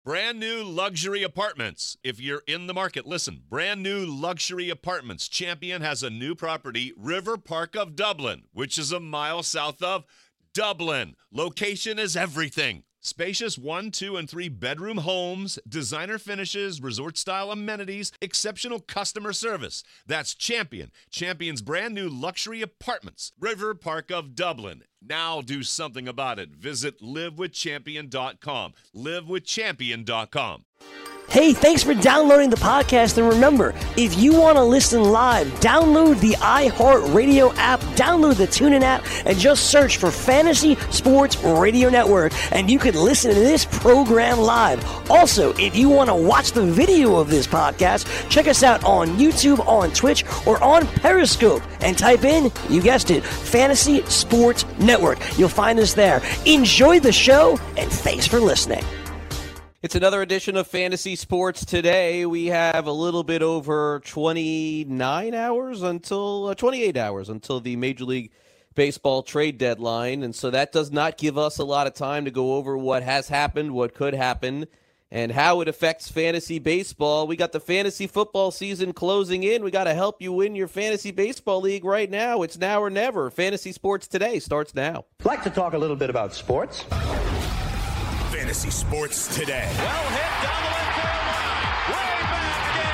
Brand new luxury apartments. If you're in the market, listen. Brand new luxury apartments. Champion has a new property, River Park of Dublin, which is a mile south of Dublin. Location is everything. Spacious 1, 2, and 3 bedroom homes, designer finishes, resort-style amenities, exceptional customer service. That's Champion. Champion's brand new luxury apartments, River Park of Dublin. Now do something about it. Visit livewithchampion.com. Livewithchampion.com. Hey, thanks for downloading the podcast. And remember, if you want to listen live, download the iHeartRadio app, download the TuneIn app, and just search for Fantasy Sports Radio Network, and you can listen to this program live. Also, if you want to watch the video of this podcast, check us out on YouTube, on Twitch, or on Periscope, and type in, you guessed it, Fantasy Sports Network. You'll find us there. Enjoy the show, and thanks for listening. It's another edition of Fantasy Sports Today. We have a little bit over 28 hours until the Major League Baseball trade deadline. And so that does not give us a lot of time to go over what has happened, what could happen, and how it affects fantasy baseball. We got the fantasy football season closing in. We got to help you win your fantasy baseball league right now. It's now or never. Fantasy Sports Today starts now. I'd like to talk a little bit about sports. Fantasy Sports Today. Well hit down the left field line. Way back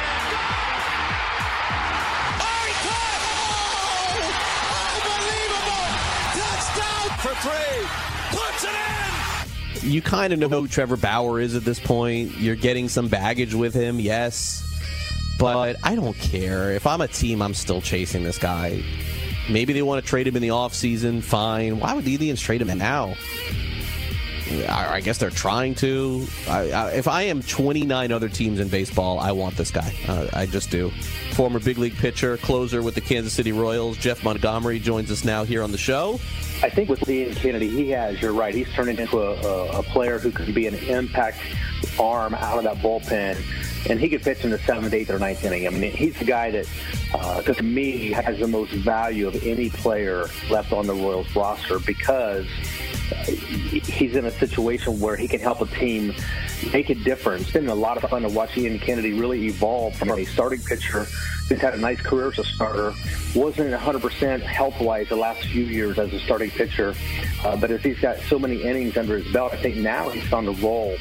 again. Oh, unbelievable. Touchdown for 3. Puts it in. You kind of know who Trevor Bauer is at this point. You're getting some baggage with him, yes. But I don't care. If I'm a team, I'm still chasing this guy. Maybe they want to trade him in the offseason, fine. Why would the Indians trade him now? I guess they're trying to. If I am 29 other teams in baseball, I want this guy. I just do. Former big league pitcher, closer with the Kansas City Royals, Jeff Montgomery joins us now here on the show. I think with Ian Kennedy, you're right, he's turned into a player who could be an impact arm out of that bullpen. And he could pitch in the 7th, 8th, or 9th inning. I mean, he's the guy that, to me, has the most value of any player left on the Royals roster because he's in a situation where he can help a team make a difference. It's been a lot of fun to watch Ian Kennedy really evolve from a starting pitcher who's had a nice career as a starter, wasn't 100% health-wise the last few years as a starting pitcher, but as he's got so many innings under his belt, I think now he's on the roll.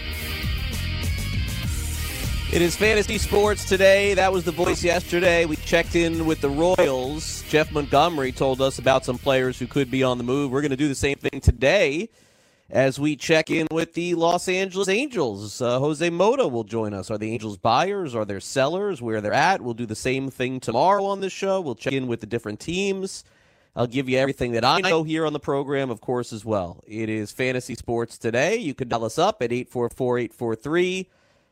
It is Fantasy Sports Today. That was the voice yesterday. We checked in with the Royals. Jeff Montgomery told us about some players who could be on the move. We're going to do the same thing today as we check in with the Los Angeles Angels. Jose Mota will join us. Are the Angels buyers? Are they sellers? Where they're at? We'll do the same thing tomorrow on this show. We'll check in with the different teams. I'll give you everything that I know here on the program, of course, as well. It is Fantasy Sports Today. You can dial us up at 844-843-6879.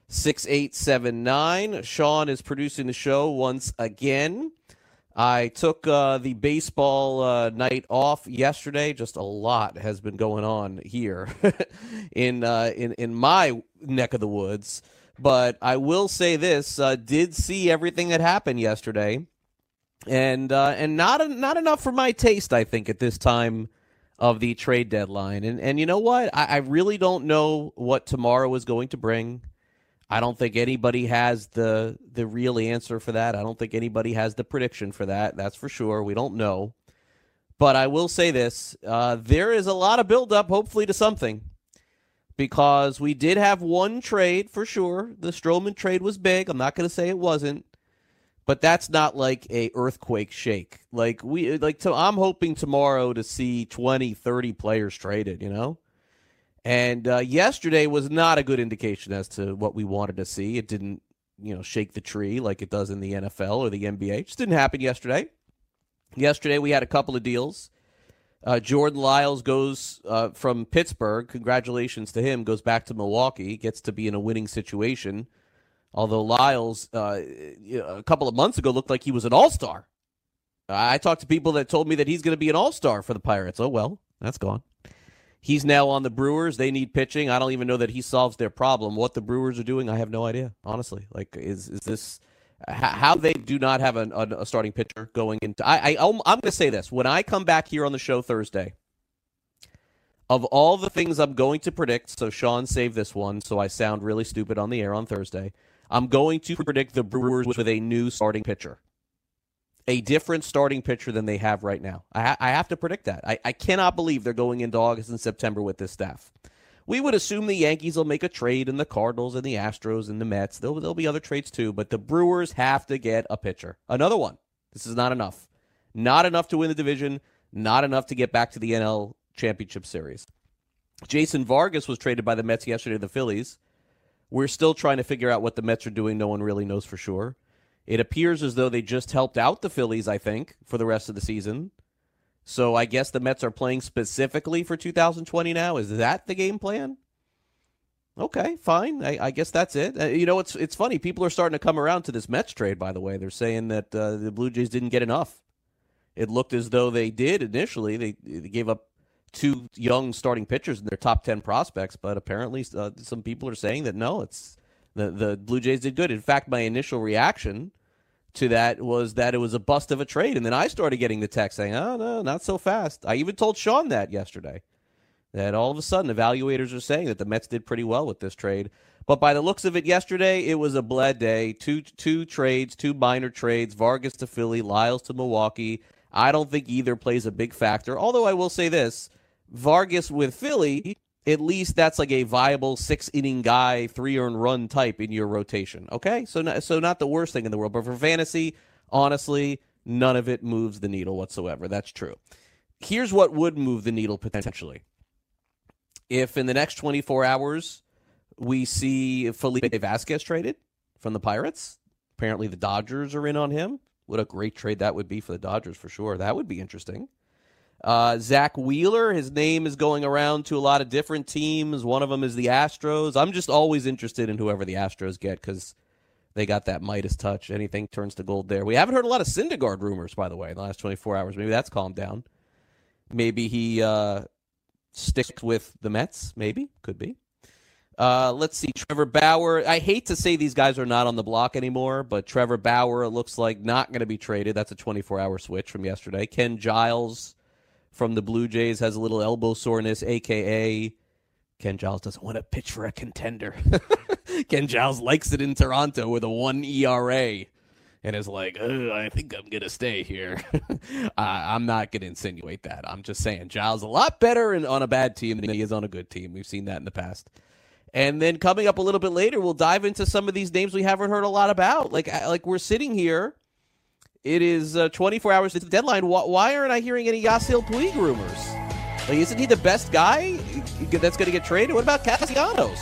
Sean is producing the show once again. I took the baseball night off yesterday. Just a lot has been going on here in my neck of the woods. But I will say this: did see everything that happened yesterday, and not enough for my taste, I think, at this time of the trade deadline. And you know what? I really don't know what tomorrow is going to bring. I don't think anybody has the real answer for that. I don't think anybody has the prediction for that. That's for sure. We don't know. But I will say this. There is a lot of buildup, hopefully, to something. Because we did have one trade, for sure. The Stroman trade was big. I'm not going to say it wasn't. But that's not like a earthquake shake. I'm hoping tomorrow to see 20, 30 players traded, you know? And yesterday was not a good indication as to what we wanted to see. It didn't, shake the tree like it does in the NFL or the NBA. It just didn't happen yesterday. Yesterday we had a couple of deals. Jordan Lyles goes from Pittsburgh. Congratulations to him. Goes back to Milwaukee. Gets to be in a winning situation. Although Lyles, a couple of months ago, looked like he was an all-star. I talked to people that told me that he's going to be an all-star for the Pirates. Oh, well, that's gone. He's now on the Brewers. They need pitching. I don't even know that he solves their problem. What the Brewers are doing, I have no idea, honestly. Is this how they do not have a starting pitcher going into? I'm going to say this. When I come back here on the show Thursday, Of all the things I'm going to predict, so Sean saved this one, so I sound really stupid on the air on Thursday. I'm going to predict the Brewers with a new starting pitcher. A different starting pitcher than they have right now. I have to predict that. I cannot believe they're going into August and September with this staff. We would assume the Yankees will make a trade, and the Cardinals and the Astros and the Mets. There'll be other trades too, but the Brewers have to get a pitcher. Another one. This is not enough. Not enough to win the division. Not enough to get back to the NL Championship Series. Jason Vargas was traded by the Mets yesterday to the Phillies. We're still trying to figure out what the Mets are doing. No one really knows for sure. It appears as though they just helped out the Phillies, I think, for the rest of the season. So I guess the Mets are playing specifically for 2020 now. Is that the game plan? Okay, fine. I guess that's it. It's funny. People are starting to come around to this Mets trade, by the way. They're saying that the Blue Jays didn't get enough. It looked as though they did initially. They gave up 2 young starting pitchers in their top 10 prospects, but apparently some people are saying that no, it's the Blue Jays did good. In fact, my initial reaction to that was that it was a bust of a trade, and then I started getting the text saying, oh, no, not so fast. I even told Sean that yesterday, that all of a sudden evaluators are saying that the Mets did pretty well with this trade. But by the looks of it yesterday, it was a bled day. Two trades, 2 minor trades, Vargas to Philly, Lyles to Milwaukee. I don't think either plays a big factor, although I will say this, Vargas with Philly, at least that's like a viable 6-inning guy, 3 earned run type in your rotation. Okay, so not the worst thing in the world, but for fantasy, honestly, none of it moves the needle whatsoever. That's true. Here's what would move the needle potentially. If in the next 24 hours we see Felipe Vasquez traded from the Pirates, apparently the Dodgers are in on him. What a great trade that would be for the Dodgers for sure. That would be interesting. Zach Wheeler, his name is going around to a lot of different teams. One of them is the Astros. I'm just always interested in whoever the Astros get because they got that Midas touch. Anything turns to gold there. We haven't heard a lot of Syndergaard rumors, by the way, in the last 24 hours. Maybe that's calmed down. Maybe he sticks with the Mets. Maybe. Could be. Let's see. Trevor Bauer. I hate to say these guys are not on the block anymore, but Trevor Bauer looks like not going to be traded. That's a 24-hour switch from yesterday. Ken Giles from the Blue Jays has a little elbow soreness, a.k.a. Ken Giles doesn't want to pitch for a contender. Ken Giles likes it in Toronto with a 1 ERA and is like, I think I'm going to stay here. I'm not going to insinuate that. I'm just saying Giles is a lot better on a bad team than he is on a good team. We've seen that in the past. And then coming up a little bit later, we'll dive into some of these names we haven't heard a lot about. Like we're sitting here. It is 24 hours to the deadline. Why aren't I hearing any Yasiel Puig rumors? Like, isn't he the best guy that's going to get traded? What about Castellanos?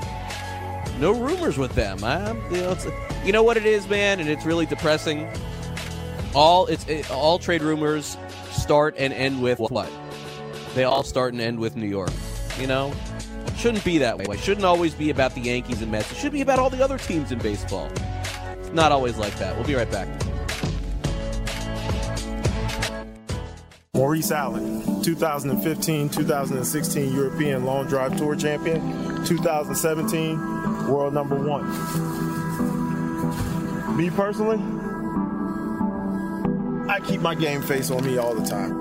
No rumors with them. You know what it is, man, and it's really depressing. All trade rumors start and end with what? They all start and end with New York. You know, it shouldn't be that way. It shouldn't always be about the Yankees and Mets. It should be about all the other teams in baseball. It's not always like that. We'll be right back. Maurice Allen, 2015-2016 European Long Drive Tour champion, 2017 world number 1. Me personally, I keep my game face on me all the time.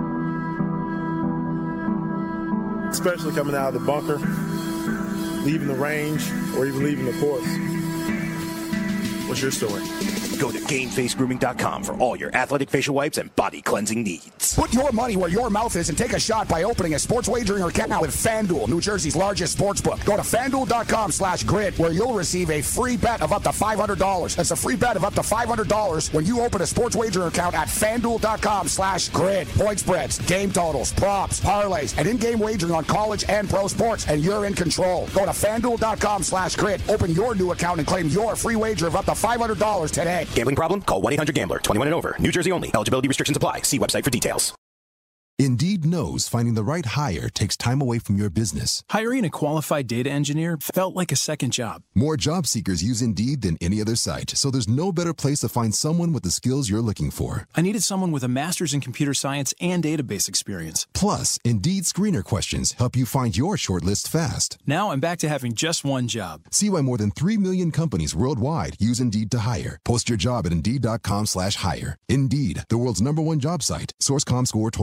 Especially coming out of the bunker, leaving the range, or even leaving the course. What's your story? Go to GameFaceGrooming.com for all your athletic facial wipes and body cleansing needs. Put your money where your mouth is and take a shot by opening a sports wagering account now with FanDuel, New Jersey's largest sports book. Go to FanDuel.com/grid where you'll receive a free bet of up to $500. That's a free bet of up to $500 when you open a sports wagering account at FanDuel.com/grid. Point spreads, game totals, props, parlays, and in-game wagering on college and pro sports, and you're in control. Go to FanDuel.com/grid. Open your new account and claim your free wager of up to $500 today. Gambling problem? Call 1-800-GAMBLER. 21 and over. New Jersey only. Eligibility restrictions apply. See website for details. Indeed knows finding the right hire takes time away from your business. Hiring a qualified data engineer felt like a second job. More job seekers use Indeed than any other site, so there's no better place to find someone with the skills you're looking for. I needed someone with a master's in computer science and database experience. Plus, Indeed screener questions help you find your shortlist fast. Now I'm back to having just one job. See why more than 3 million companies worldwide use Indeed to hire. Post your job at Indeed.com/hire. Indeed, the world's #1 job site. Source.com score total visits.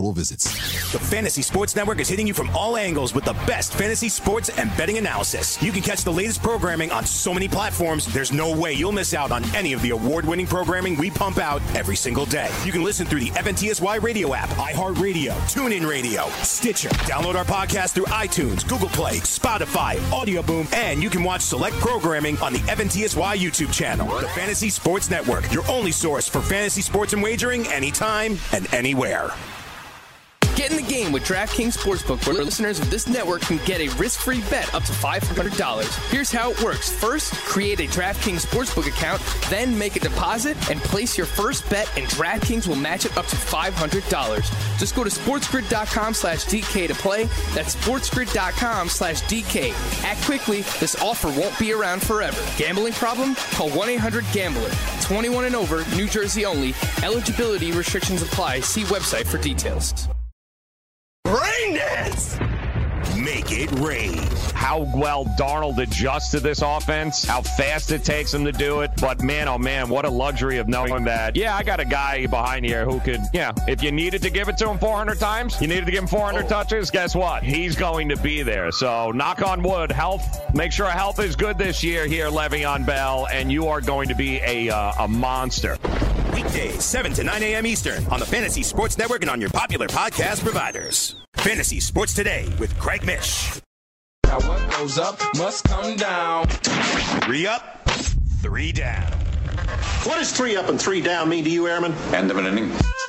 The Fantasy Sports Network is hitting you from all angles with the best fantasy sports and betting analysis. You can catch the latest programming on so many platforms, there's no way you'll miss out on any of the award-winning programming we pump out every single day. You can listen through the FNTSY radio app, iHeartRadio, TuneIn Radio, Stitcher. Download our podcast through iTunes, Google Play, Spotify, Audio Boom, and you can watch select programming on the FNTSY YouTube channel. The Fantasy Sports Network, your only source for fantasy sports and wagering anytime and anywhere. Get in the game with DraftKings Sportsbook, where listeners of this network can get a risk-free bet up to $500. Here's how it works. First, create a DraftKings Sportsbook account, then make a deposit and place your first bet, and DraftKings will match it up to $500. Just go to sportsgrid.com/DK to play. That's sportsgrid.com/DK. Act quickly. This offer won't be around forever. Gambling problem? Call 1-800-GAMBLER. 21 and over, New Jersey only. Eligibility restrictions apply. See website for details. Rain dance! Make it rain. How well Darnold adjusts to this offense, how fast it takes him to do it. But man, oh man, what a luxury of knowing that, I got a guy behind here who could, if you needed to give it to him 400 times, you needed to give him 400 touches, guess what? He's going to be there. So knock on wood, make sure health is good this year here, Le'Veon Bell, and you are going to be a monster. Weekdays, 7 to 9 a.m. Eastern on the Fantasy Sports Network and on your popular podcast providers. Fantasy Sports Today with Craig Mish. Now what goes up must come down. 3 up, 3 down. What does 3 up and 3 down mean to you, Airman? End of an inning.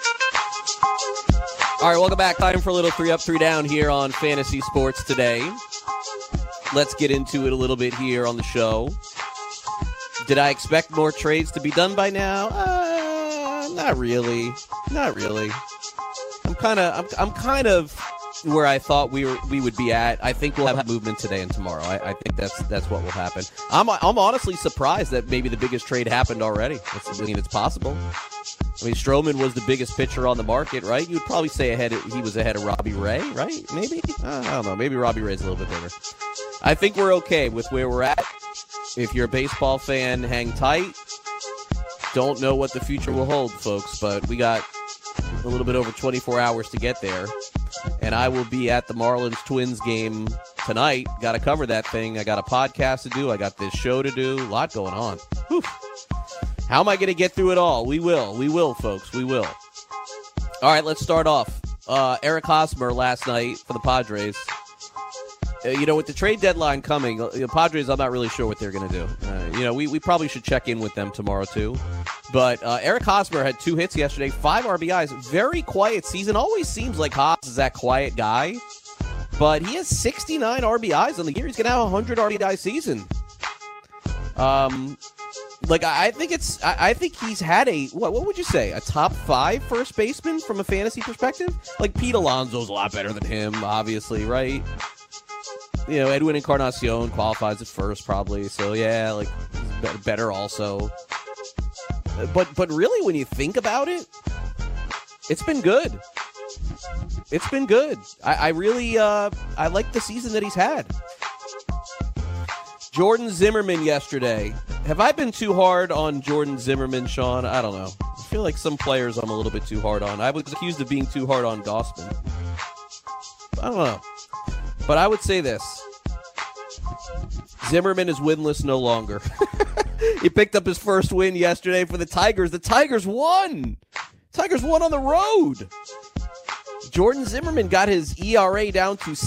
All right, welcome back. Time for a little 3 up, 3 down here on Fantasy Sports Today. Let's get into it a little bit here on the show. Did I expect more trades to be done by now? Not really. I'm kind of where I thought we would be at. I think we'll have movement today and tomorrow. I think that's what will happen. I'm honestly surprised that maybe the biggest trade happened already. It's possible. I mean, Stroman was the biggest pitcher on the market, right? You'd probably say he was ahead of Robbie Ray, right? Maybe? I don't know. Maybe Robbie Ray's a little bit bigger. I think we're okay with where we're at. If you're a baseball fan, hang tight. Don't know what the future will hold, folks, but we got a little bit over 24 hours to get there. And I will be at the Marlins-Twins game tonight. Got to cover that thing. I got a podcast to do. I got this show to do. A lot going on. Whew. How am I going to get through it all? We will, folks. We will. All right, let's start off. Eric Hosmer last night for the Padres. With the trade deadline coming, Padres, I'm not really sure what they're going to do. We probably should check in with them tomorrow, too. But Eric Hosmer had 2 hits yesterday, 5 RBIs. Very quiet season. Always seems like Hos is that quiet guy. But he has 69 RBIs on the year. He's going to have a 100 RBI season. I think he's had what would you say, a top 5 first baseman from a fantasy perspective? Like Pete Alonso's a lot better than him, obviously, right? Edwin Encarnacion qualifies at first, probably. So, he's better also. But really, when you think about it, it's been good. It's been good. I really I like the season that he's had. Jordan Zimmerman yesterday. Have I been too hard on Jordan Zimmerman, Sean? I don't know. I feel like some players I'm a little bit too hard on. I was accused of being too hard on Gausman. I don't know. But I would say this. Zimmerman is winless no longer. He picked up his first win yesterday for the Tigers. The Tigers won. Tigers won on the road. Jordan Zimmerman got his ERA down to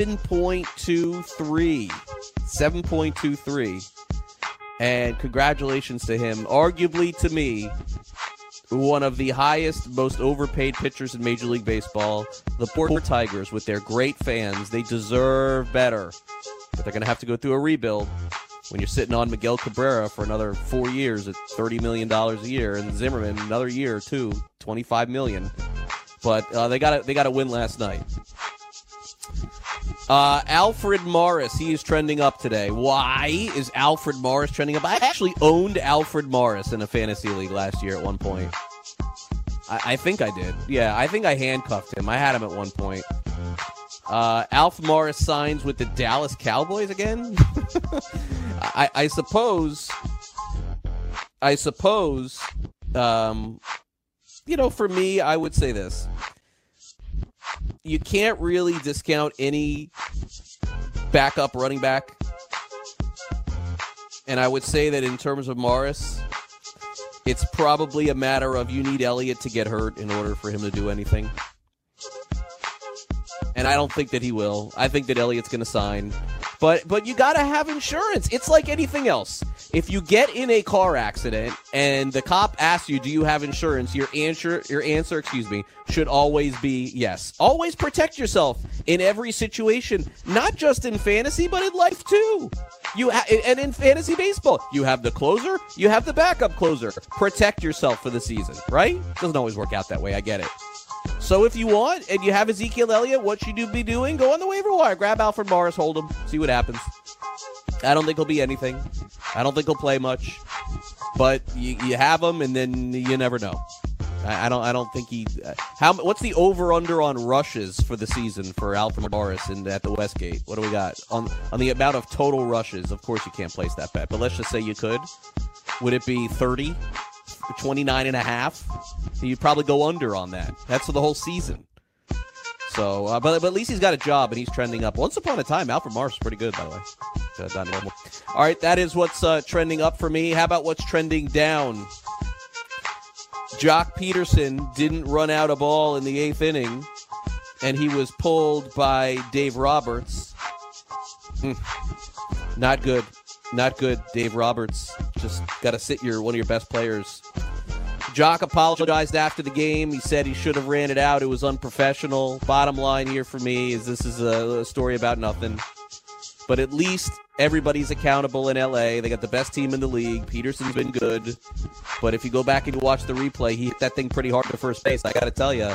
7.23. 7.23. And congratulations to him. Arguably, to me, one of the highest, most overpaid pitchers in Major League Baseball. The poor Tigers, with their great fans, they deserve better. But they're going to have to go through a rebuild when you're sitting on Miguel Cabrera for another 4 years at $30 million a year, and Zimmerman another year or two, $25 million. But they got a win last night. Alfred Morris, he is trending up today. Why is Alfred Morris trending up? I actually owned Alfred Morris in a fantasy league last year at one point. I think I did. Yeah, I think I handcuffed him. I had him at one point. Alf Morris signs with the Dallas Cowboys again? I suppose, for me, I would say this. you can't really discount any backup running back. And I would say that in terms of Morris, it's probably a matter of you need Elliott to get hurt in order for him to do anything. And I don't think that he will. I think that Elliott's going to sign. But you got to have insurance. It's like anything else. If you get in a car accident and the cop asks you, do you have insurance, your answer should always be yes. Always protect yourself in every situation, not just in fantasy, but in life too. And in fantasy baseball, you have the closer, you have the backup closer. Protect yourself for the season, right? Doesn't always work out that way, I get it. So if you want, and you have Ezekiel Elliott, what should you be doing? Go on the waiver wire. Grab Alfred Morris, hold him, see what happens. I don't think he'll be anything. I don't think he'll play much. But you have him, and then you never know. I don't think he. What's the over/under on rushes for the season for Alfred Morris at the Westgate? What do we got on the amount of total rushes? Of course, you can't place that bet, but let's just say you could. Would it be 30? 29.5? You'd probably go under on that. That's for the whole season. So, but at least he's got a job and he's trending up. Once upon a time, Alfred Morris was pretty good, by the way. Not normal. All right, that is what's trending up for me. How about what's trending down? Jock Peterson didn't run out a ball in the 8th inning, and he was pulled by Dave Roberts. Not good. Not good, Dave Roberts. Just got to sit one of your best players. Jock apologized after the game. He said he should have ran it out. It was unprofessional. Bottom line here for me is this is a story about nothing. But at least everybody's accountable in L.A. They got the best team in the league. Peterson's been good. But if you go back and you watch the replay, he hit that thing pretty hard to first base. I got to tell you,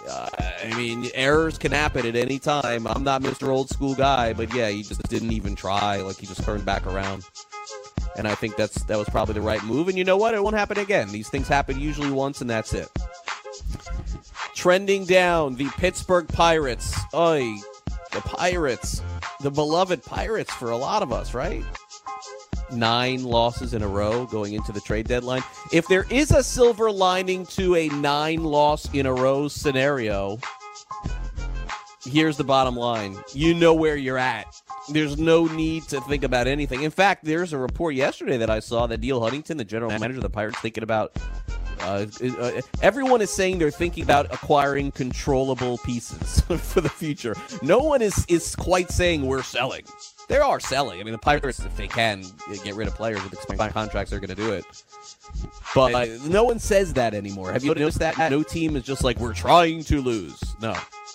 errors can happen at any time. I'm not Mr. Old School guy, but yeah, he just didn't even try. Like, he just turned back around. And I think that was probably the right move. And you know what? It won't happen again. These things happen usually once, and that's it. Trending down, the Pittsburgh Pirates. Oy, the Pirates. The beloved Pirates for a lot of us, right? 9 losses in a row going into the trade deadline. If there is a silver lining to a 9-loss-in-a-row scenario, here's the bottom line. You know where you're at. There's no need to think about anything. In fact, there's a report yesterday that I saw that Neil Huntington, the general manager of the Pirates, thinking about everyone is saying they're thinking about acquiring controllable pieces for the future. No one is quite saying we're selling. They are selling. I mean, the Pirates, if they can get rid of players with expiring contracts, they're going to do it. But no one says that anymore. Have you noticed that? No team is just like, we're trying to lose. No.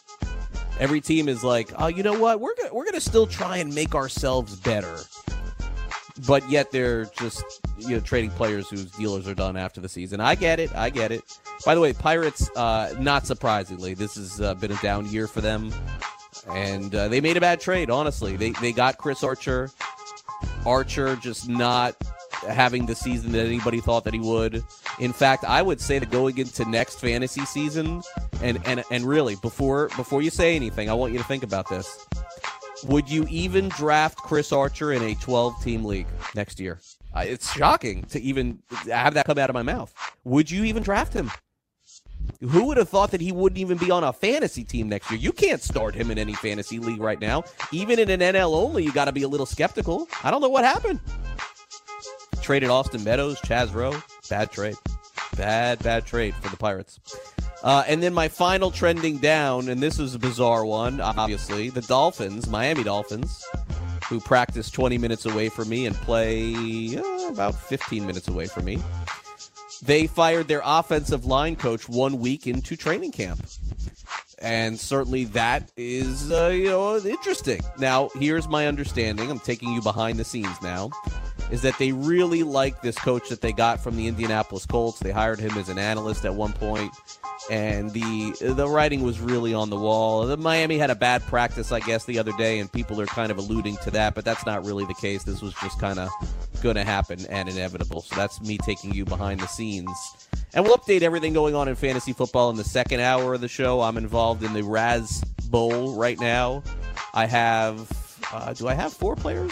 Every team is like, oh, you know what? We're gonna still try and make ourselves better. But yet they're just trading players whose dealers are done after the season. I get it. By the way, Pirates, not surprisingly, this has been a down year for them. And they made a bad trade, honestly. They got Chris Archer. Archer just not having the season that anybody thought that he would. In fact, I would say that going into next fantasy season, and really, before you say anything, I want you to think about this. Would you even draft Chris Archer in a 12-team league next year? It's shocking to even have that come out of my mouth. Would you even draft him? Who would have thought that he wouldn't even be on a fantasy team next year? You can't start him in any fantasy league right now. Even in an NL only, you got to be a little skeptical. I don't know what happened. Traded Austin Meadows, Chaz Rowe. Bad trade. Bad trade for the Pirates. And then my final trending down, and this is a bizarre one, obviously, the Dolphins, Miami Dolphins, who practice 20 minutes away from me and play about 15 minutes away from me. They fired their offensive line coach 1 week into training camp. And certainly that is, interesting. Now, here's my understanding. I'm taking you behind the scenes now. Is that they really like this coach that they got from the Indianapolis Colts. They hired him as an analyst at one point, and the writing was really on the wall. The Miami had a bad practice, I guess, the other day, and people are kind of alluding to that, but that's not really the case. This was just kind of going to happen and inevitable. So that's me taking you behind the scenes. And we'll update everything going on in fantasy football in the second hour of the show. I'm involved in the Raz Bowl right now. I have, do I have 4 players?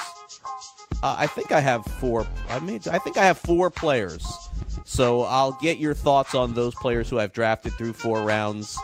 I think I have 4. I think I have 4 players. So I'll get your thoughts on those players who I've drafted through 4 rounds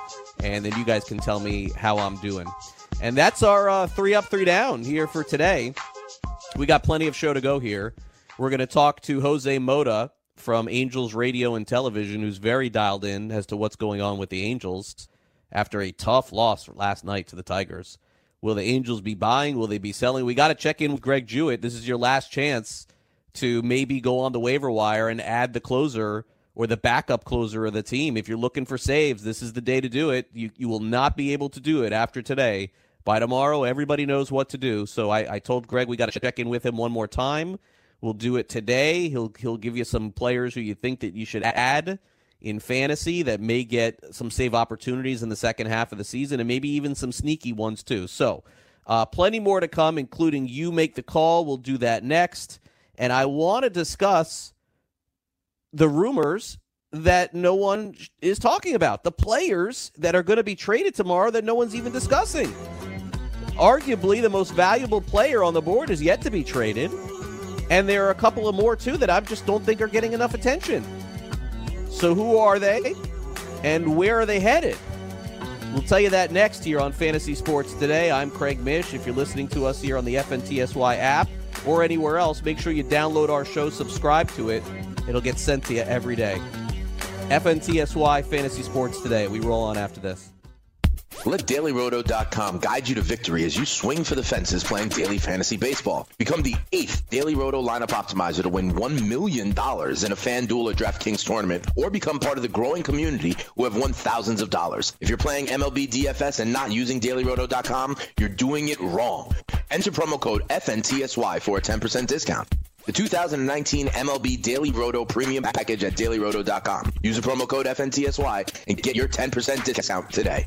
and then you guys can tell me how I'm doing. And that's our 3 Up, 3 Down here for today. We got plenty of show to go here. We're going to talk to Jose Mota from Angels Radio and Television, who's very dialed in as to what's going on with the Angels after a tough loss last night to the Tigers. Will the Angels be buying? Will they be selling? We got to check in with Greg Jewett. This is your last chance to maybe go on the waiver wire and add the closer or the backup closer of the team. If you're looking for saves, this is the day to do it. You will not be able to do it after today. By tomorrow, everybody knows what to do. So I told Greg we got to check in with him one more time. We'll do it today. He'll give you some players who you think that you should add in fantasy that may get some save opportunities in the second half of the season, and maybe even some sneaky ones too. So plenty more to come, including You Make the Call. We'll do that next. And I want to discuss the rumors that no one is talking about, the players that are going to be traded tomorrow that no one's even discussing. Arguably, the most valuable player on the board is yet to be traded, and there are a couple of more, too, that I just don't think are getting enough attention. So who are they, and where are they headed? We'll tell you that next here on Fantasy Sports Today. I'm Craig Mish. If you're listening to us here on the FNTSY app or anywhere else, make sure you download our show, subscribe to it. It'll get sent to you every day. FNTSY Fantasy Sports Today. We roll on after this. Let DailyRoto.com guide you to victory as you swing for the fences playing daily fantasy baseball. Become the 8th Daily Roto lineup optimizer to win $1 million in a FanDuel or DraftKings tournament, or become part of the growing community who have won thousands of dollars. If you're playing MLB DFS and not using DailyRoto.com, you're doing it wrong. Enter promo code FNTSY for a 10% discount. The 2019 MLB Daily Roto Premium Package at DailyRoto.com. Use the promo code FNTSY and get your 10% discount today.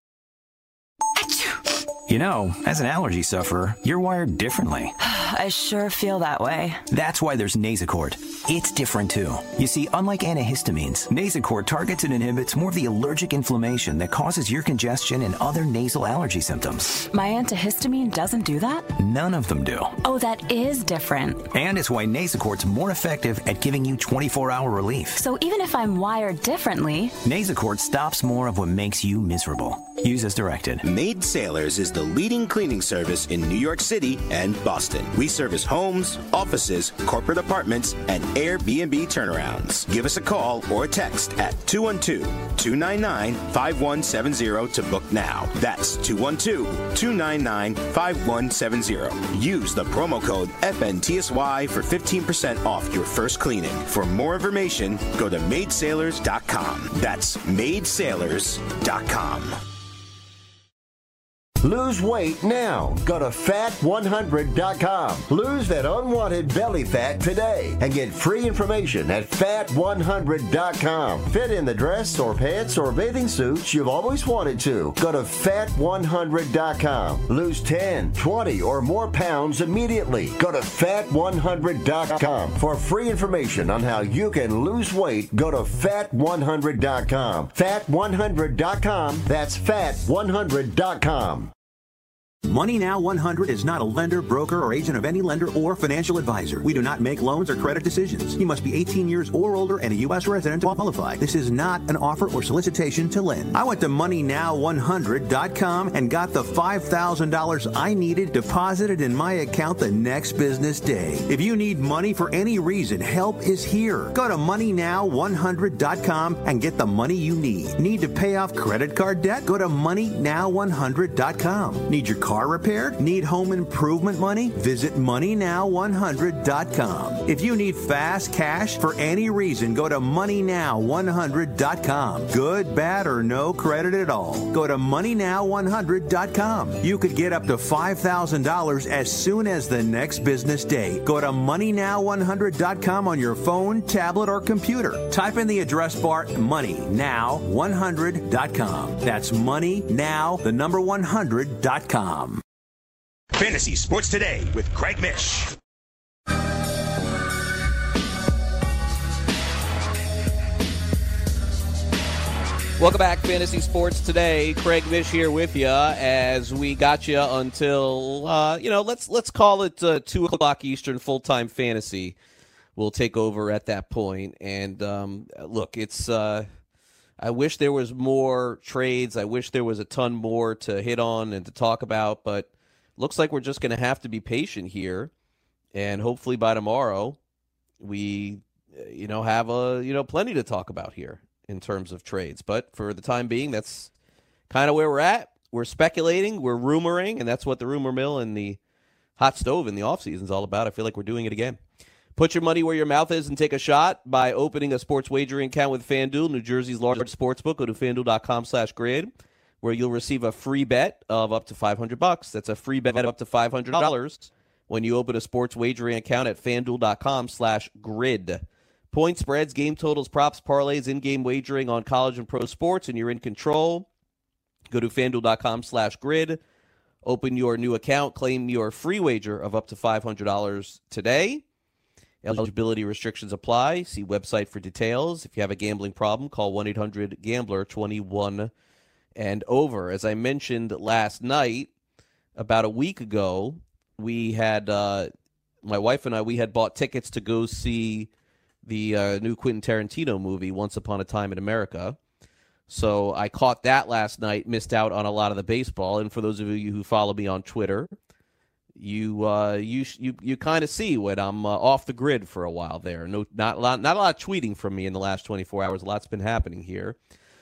You know, as an allergy sufferer, you're wired differently. I sure feel that way. That's why there's Nasacort. It's different, too. You see, unlike antihistamines, Nasacort targets and inhibits more of the allergic inflammation that causes ear congestion and other nasal allergy symptoms. My antihistamine doesn't do that? None of them do. Oh, that is different. And it's why Nasacort's more effective at giving you 24-hour relief. So even if I'm wired differently, Nasacort stops more of what makes you miserable. Use as directed. Maid Sailors is the leading cleaning service in New York City and Boston. We service homes, offices, corporate apartments, and Airbnb turnarounds. Give us a call or a text at 212-299-5170 to book now. That's 212-299-5170. Use the promo code FNTSY for 15% off your first cleaning. For more information, go to maidsailors.com. That's maidsailors.com. Lose weight now. Go to fat100.com. Lose that unwanted belly fat today and get free information at fat100.com. Fit in the dress or pants or bathing suits you've always wanted to. Go to fat100.com. Lose 10, 20, or more pounds immediately. Go to fat100.com. For free information on how you can lose weight, go to fat100.com. Fat100.com. That's fat100.com. Money Now 100 is not a lender, broker, or agent of any lender or financial advisor. We do not make loans or credit decisions. You must be 18 years or older and a U.S. resident to qualify. This is not an offer or solicitation to lend. I went to MoneyNow100.com and got the $5,000 I needed deposited in my account the next business day. If you need money for any reason, help is here. Go to MoneyNow100.com and get the money you need. Need to pay off credit card debt? Go to MoneyNow100.com. Need your car repaired? Need home improvement money? Visit MoneyNow100.com. If you need fast cash for any reason, go to MoneyNow100.com. Good, bad, or no credit at all. Go to MoneyNow100.com. You could get up to $5,000 as soon as the next business day. Go to MoneyNow100.com on your phone, tablet, or computer. Type in the address bar MoneyNow100.com. That's MoneyNow100.com. Fantasy Sports Today with Craig Mish. Welcome back, Fantasy Sports Today. Craig Mish here with you as we got you until, let's call it 2 o'clock Eastern full-time fantasy. We'll take over at that point. And, look, it's I wish there was more trades. I wish there was a ton more to hit on and to talk about, but looks like we're just going to have to be patient here. And hopefully by tomorrow, we, have plenty to talk about here in terms of trades. But for the time being, that's kind of where we're at. We're speculating, we're rumoring, and that's what the rumor mill and the hot stove in the offseason is all about. I feel like we're doing it again. Put your money where your mouth is and take a shot by opening a sports wagering account with FanDuel, New Jersey's largest sportsbook. Go to FanDuel.com/grid, where you'll receive a free bet of up to $500. That's a free bet of up to $500 when you open a sports wagering account at FanDuel.com/grid. Point spreads, game totals, props, parlays, in-game wagering on college and pro sports, and you're in control. Go to FanDuel.com/grid. Open your new account. Claim your free wager of up to $500 today. Eligibility restrictions apply. See website for details. If you have a gambling problem, call 1-800-GAMBLER 21 and over. As I mentioned last night, about a week ago, we had my wife and I, we had bought tickets to go see the new Quentin Tarantino movie, Once Upon a Time in America. So I caught that last night, missed out on a lot of the baseball. And for those of you who follow me on Twitter, you kind of see when I'm off the grid for a while there. Not a lot of tweeting from me in the last 24 hours. A lot's been happening here.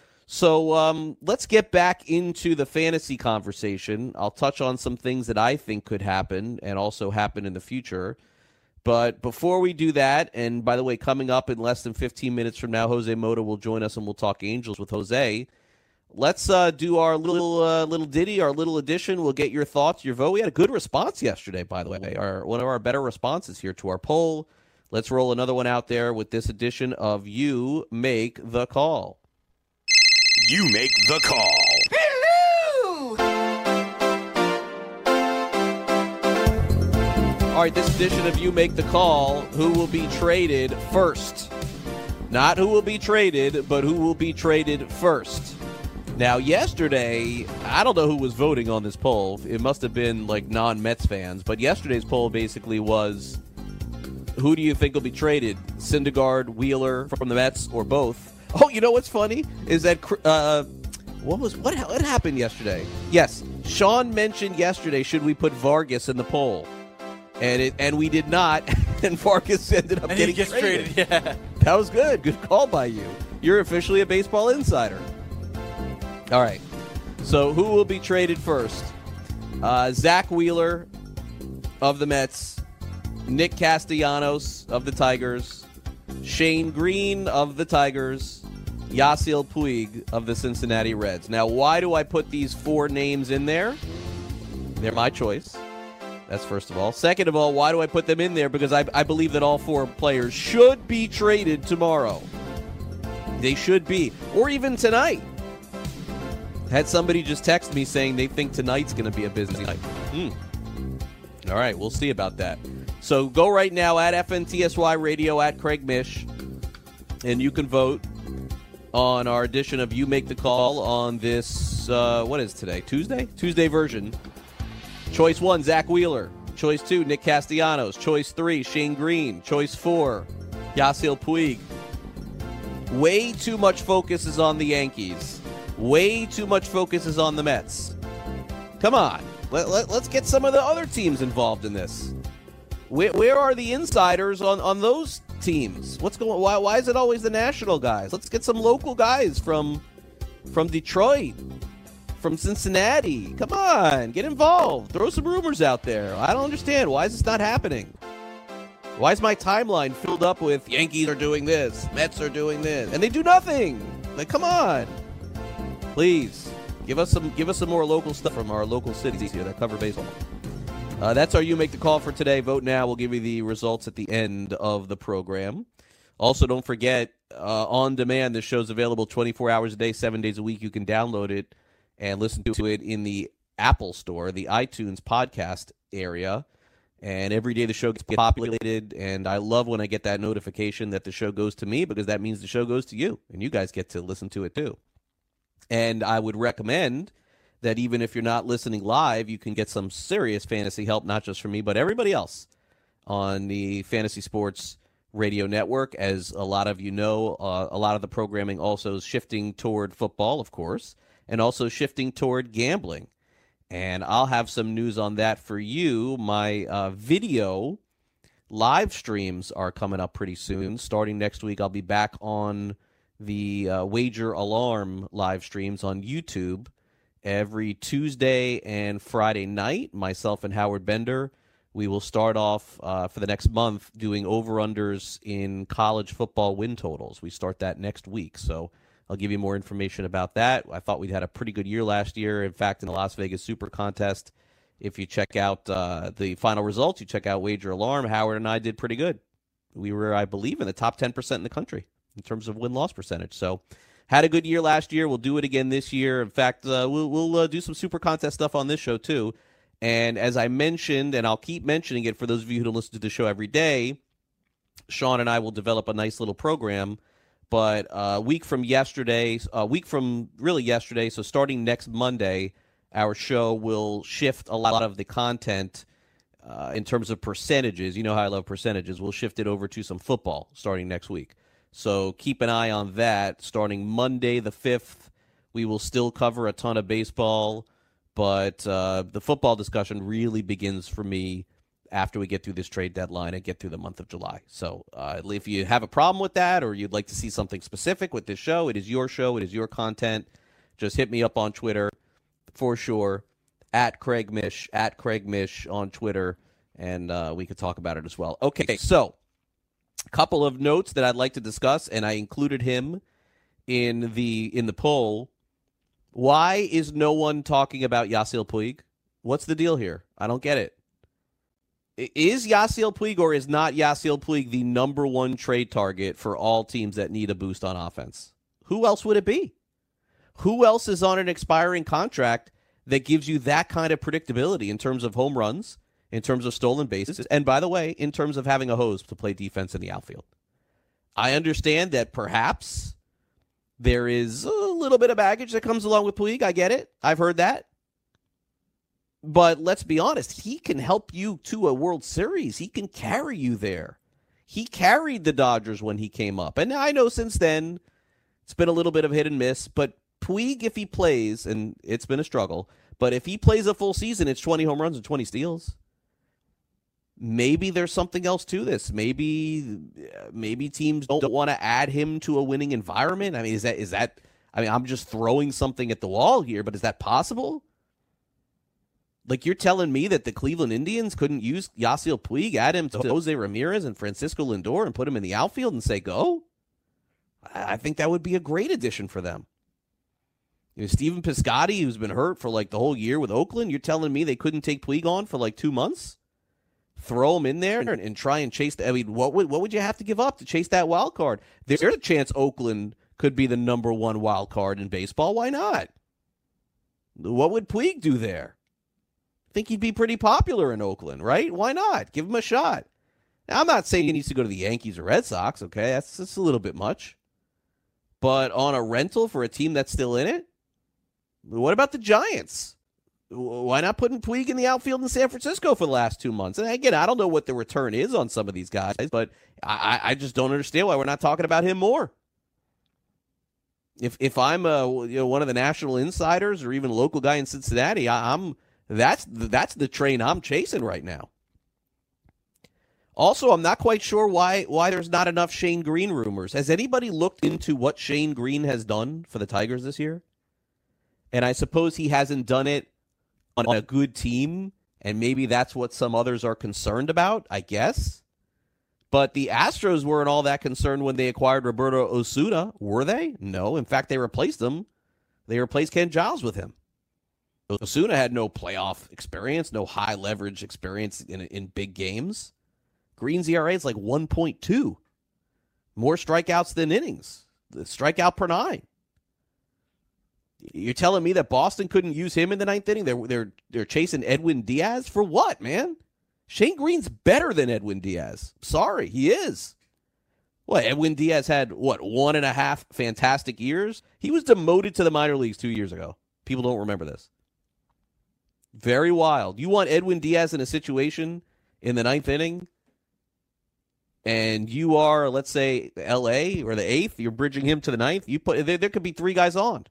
So let's get back into the fantasy conversation. I'll touch on some things that I think could happen and also happen in the future. But before we do that, and by the way, coming up in less than 15 minutes from now, Jose Mota will join us and we'll talk Angels with Jose. Let's do our little ditty, our little edition. We'll get your thoughts, your vote. We had a good response yesterday, by the way. One of our better responses here to our poll. Let's roll another one out there with this edition of You Make the Call. You make the call. All right, this edition of You Make the Call, who will be traded first? Not who will be traded, but who will be traded first. Now, yesterday, I don't know who was voting on this poll. It must have been like non-Mets fans, but yesterday's poll basically was, who do you think will be traded? Syndergaard, Wheeler from the Mets, or both? Oh, you know what's funny is that what happened yesterday? Yes, Sean mentioned yesterday, should we put Vargas in the poll? And we did not, and Vargas ended up getting traded. Yeah. That was good. Good call by you. You're officially a baseball insider. All right. So who will be traded first? Zach Wheeler of the Mets, Nick Castellanos of the Tigers, Shane Green of the Tigers, Yasiel Puig of the Cincinnati Reds. Now, why do I put these four names in there? They're my choice. That's first of all. Second of all, why do I put them in there? Because I believe that all four players should be traded tomorrow. They should be. Or even tonight. Had somebody just text me saying they think tonight's going to be a busy night. All right, we'll see about that. So go right now at FNTSY Radio, at Craig Mish, and you can vote on our edition of You Make the Call on this, what is today? Tuesday? Tuesday version. Choice 1, Zach Wheeler. Choice 2, Nick Castellanos. Choice 3, Shane Green. Choice 4, Yasiel Puig. Way too much focus is on the Yankees. Way too much focus is on the Mets. Come on. Let's get some of the other teams involved in this. Where are the insiders on those teams? What's going? Why is it always the national guys? Let's get some local guys from Detroit, from Cincinnati. Come on, get involved. Throw some rumors out there. I don't understand. Why is this not happening? Why is my timeline filled up with Yankees are doing this, Mets are doing this, and they do nothing? Like, come on. Please, give us some more local stuff from our local cities here that cover baseball. That's our You Make the Call for today. Vote now. We'll give you the results at the end of the program. Also, don't forget, on demand, this show's available 24 hours a day, 7 days a week. You can download it and listen to it in the Apple Store, the iTunes podcast area. And every day the show gets populated, and I love when I get that notification that the show goes to me, because that means the show goes to you, and you guys get to listen to it too. And I would recommend that even if you're not listening live, you can get some serious fantasy help, not just from me, but everybody else on the Fantasy Sports radio network. As a lot of you know, a lot of the programming also is shifting toward football, of course, and also shifting toward gambling. And I'll have some news on that for you. My video live streams are coming up pretty soon. Starting next week, I'll be back on the Wager Alarm live streams on YouTube every Tuesday and Friday night. Myself and Howard Bender, we will start off for the next month doing over-unders in college football win totals. We start that next week, so I'll give you more information about that. I thought we'd had a pretty good year last year. In fact, in the Las Vegas Super Contest, if you check out the final results, you check out Wager Alarm, Howard and I did pretty good. We were, I believe, in the top 10% in the country in terms of win-loss percentage. So had a good year last year. We'll do it again this year. In fact, we'll do some Super Contest stuff on this show, too. And as I mentioned, and I'll keep mentioning it for those of you who don't listen to the show every day, Sean and I will develop a nice little program. But a week from yesterday, so starting next Monday, our show will shift a lot of the content in terms of percentages. You know how I love percentages. We'll shift it over to some football starting next week. So keep an eye on that. Starting Monday the 5th, we will still cover a ton of baseball, but the football discussion really begins for me after we get through this trade deadline and get through the month of July. So if you have a problem with that or you'd like to see something specific with this show, it is your show, it is your content, just hit me up on Twitter for sure, at Craig Mish on Twitter, and we could talk about it as well. Okay, so a couple of notes that I'd like to discuss, and I included him in the poll. Why is no one talking about Yasiel Puig? What's the deal here? I don't get it. Is Yasiel Puig or is not Yasiel Puig the number one trade target for all teams that need a boost on offense? Who else would it be? Who else is on an expiring contract that gives you that kind of predictability in terms of home runs, in terms of stolen bases, and by the way, in terms of having a hose to play defense in the outfield? I understand that perhaps there is a little bit of baggage that comes along with Puig. I get it. I've heard that. But let's be honest, he can help you to a World Series. He can carry you there. He carried the Dodgers when he came up. And I know since then it's been a little bit of hit and miss, but Puig, if he plays, and it's been a struggle, but if he plays a full season, it's 20 home runs and 20 steals. Maybe there's something else to this. Maybe teams don't want to add him to a winning environment. I mean, is that I mean, I'm just throwing something at the wall here, but is that possible? Like, you're telling me that the Cleveland Indians couldn't use Yasiel Puig, add him to Jose Ramirez and Francisco Lindor and put him in the outfield and say go? I think that would be a great addition for them. You know, Steven Piscotty, who's been hurt for like the whole year with Oakland, you're telling me they couldn't take Puig on for like 2 months? Throw him in there and try and chase I mean, what would you have to give up to chase that wild card? There's a chance Oakland could be the number one wild card in baseball. Why not? What would Puig do there? I think he'd be pretty popular in Oakland, right? Why not? Give him a shot. Now, I'm not saying he needs to go to the Yankees or Red Sox, okay? That's a little bit much. But on a rental for a team that's still in it? What about the Giants? Why not putting Puig in the outfield in San Francisco for the last 2 months? And again, I don't know what the return is on some of these guys, but I just don't understand why we're not talking about him more. If I'm one of the national insiders or even a local guy in Cincinnati, that's the train I'm chasing right now. Also, I'm not quite sure why there's not enough Shane Green rumors. Has anybody looked into what Shane Green has done for the Tigers this year? And I suppose he hasn't done it on a good team, and maybe that's what some others are concerned about, I guess. But the Astros weren't all that concerned when they acquired Roberto Osuna, were they? No. In fact, they replaced him. They replaced Ken Giles with him. Osuna had no playoff experience, no high leverage experience in big games. Green's ERA is like 1.2. More strikeouts than innings. The strikeout per 9. You're telling me that Boston couldn't use him in the ninth inning? They're chasing Edwin Diaz for what, man? Shane Green's better than Edwin Diaz. Sorry, he is. What, Edwin Diaz had, 1.5 fantastic years? He was demoted to the minor leagues 2 years ago. People don't remember this. Very wild. You want Edwin Diaz in a situation in the ninth inning and you are, let's say, L.A. or the 8th, you're bridging him to the 9th, there could be 3 guys on.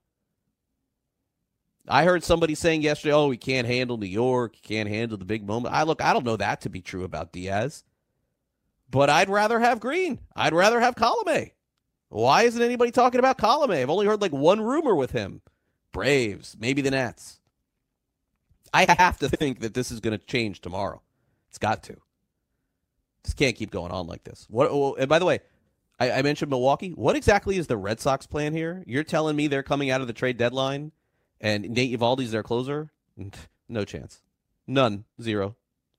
I heard somebody saying yesterday, oh, he can't handle New York, he can't handle the big moment. I don't know that to be true about Diaz. But I'd rather have Green. I'd rather have Colomé. Why isn't anybody talking about Colomé? I've only heard like one rumor with him. Braves, maybe the Nats. I have to think that this is going to change tomorrow. It's got to. Just can't keep going on like this. And by the way, I mentioned Milwaukee. What exactly is the Red Sox plan here? You're telling me they're coming out of the trade deadline and Nate Eovaldi's their closer? No chance. None. 0.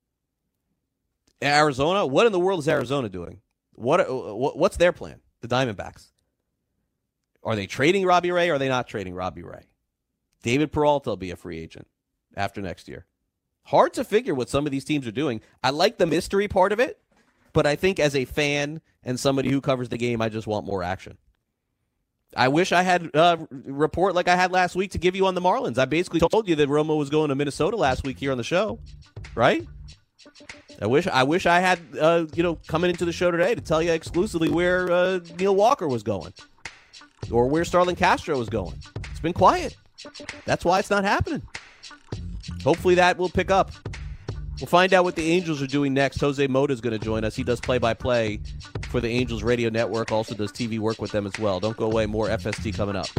Arizona? What in the world is Arizona doing? What's their plan? The Diamondbacks. Are they trading Robbie Ray or are they not trading Robbie Ray? David Peralta will be a free agent after next year. Hard to figure what some of these teams are doing. I like the mystery part of it, but I think as a fan and somebody who covers the game, I just want more action. I wish I had a report like I had last week to give you on the Marlins. I basically told you that Romo was going to Minnesota last week here on the show, right? I wish I had coming into the show today to tell you exclusively where Neil Walker was going or where Starlin Castro was going. It's been quiet. That's why it's not happening. Hopefully that will pick up. We'll find out what the Angels are doing next. Jose Mota is going to join us. He does play-by-play for the Angels Radio Network, also does TV work with them as well. Don't go away. More FST coming up.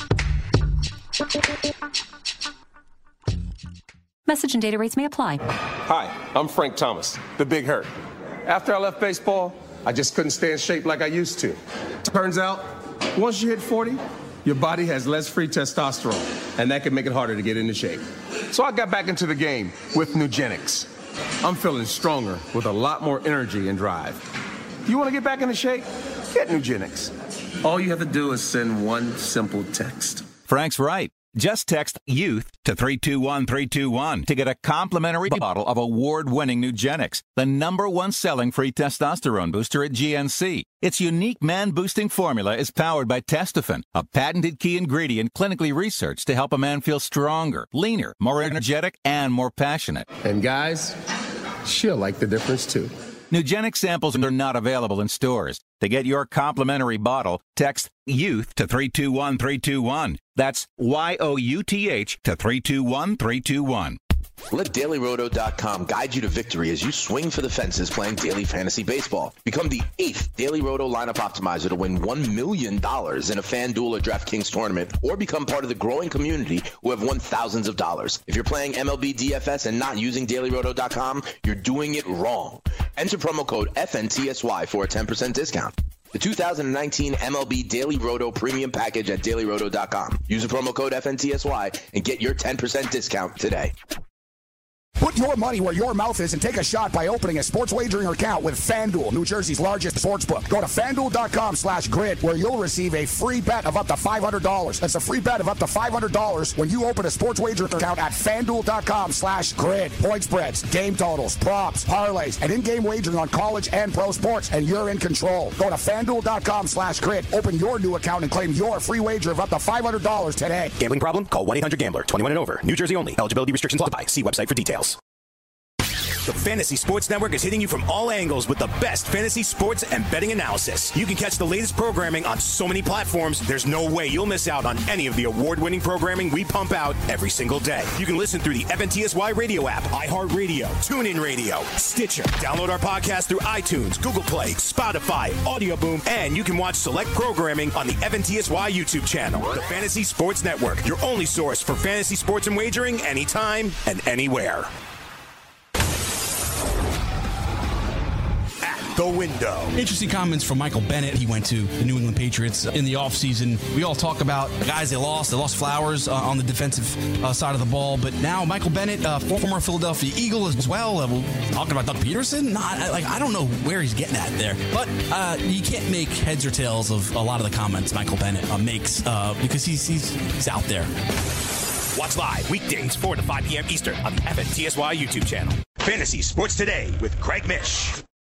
Message and data rates may apply. Hi, I'm Frank Thomas, the Big Hurt. After I left baseball, I just couldn't stay in shape like I used to. Turns out, once you hit 40, your body has less free testosterone, and that can make it harder to get into shape. So I got back into the game with Nugenics. I'm feeling stronger with a lot more energy and drive. You want to get back into shape? Get Nugenics. All you have to do is send one simple text. Frank's right. Just text YOUTH to 321-321 to get a complimentary bottle of award-winning Nugenics, the #1 selling free testosterone booster at GNC. Its unique man-boosting formula is powered by Testofen, a patented key ingredient clinically researched to help a man feel stronger, leaner, more energetic, and more passionate. And guys, she'll like the difference too. Nugenics samples are not available in stores. To get your complimentary bottle, text YOUTH to 321-321. That's YOUTH to 321-321. Let DailyRoto.com guide you to victory as you swing for the fences playing daily fantasy baseball. Become the 8th Daily Roto lineup optimizer to win $1 million in a FanDuel or DraftKings tournament, or become part of the growing community who have won thousands of dollars. If you're playing MLB DFS and not using DailyRoto.com, you're doing it wrong. Enter promo code FNTSY for a 10% discount. The 2019 MLB Daily Roto Premium Package at DailyRoto.com. Use the promo code FNTSY and get your 10% discount today. Put your money where your mouth is and take a shot by opening a sports wagering account with FanDuel, New Jersey's largest sportsbook. Go to FanDuel.com/grid where you'll receive a free bet of up to $500. That's a free bet of up to $500 when you open a sports wagering account at FanDuel.com/grid. Point spreads, game totals, props, parlays, and in-game wagering on college and pro sports, and you're in control. Go to FanDuel.com/grid. Open your new account and claim your free wager of up to $500 today. Gambling problem? Call 1-800-GAMBLER. 21 and over. New Jersey only. Eligibility restrictions apply. See website for details. The Fantasy Sports Network is hitting you from all angles with the best fantasy sports and betting analysis. You can catch the latest programming on so many platforms, there's no way you'll miss out on any of the award-winning programming we pump out every single day. You can listen through the FNTSY radio app, iHeartRadio, TuneIn Radio, Stitcher. Download our podcast through iTunes, Google Play, Spotify, Audio Boom, and you can watch select programming on the FNTSY YouTube channel. The Fantasy Sports Network, your only source for fantasy sports and wagering anytime and anywhere. The window. Interesting comments from Michael Bennett. He went to the New England Patriots in the offseason. We all talk about the guys they lost. They lost Flowers on the defensive side of the ball. But now Michael Bennett, former Philadelphia Eagle as well. Talking about Doug Peterson. I don't know where he's getting at there. But you can't make heads or tails of a lot of the comments Michael Bennett makes because he's out there. Watch live weekdays 4 to 5 p.m. Eastern on the FNTSY YouTube channel. Fantasy Sports Today with Craig Mish.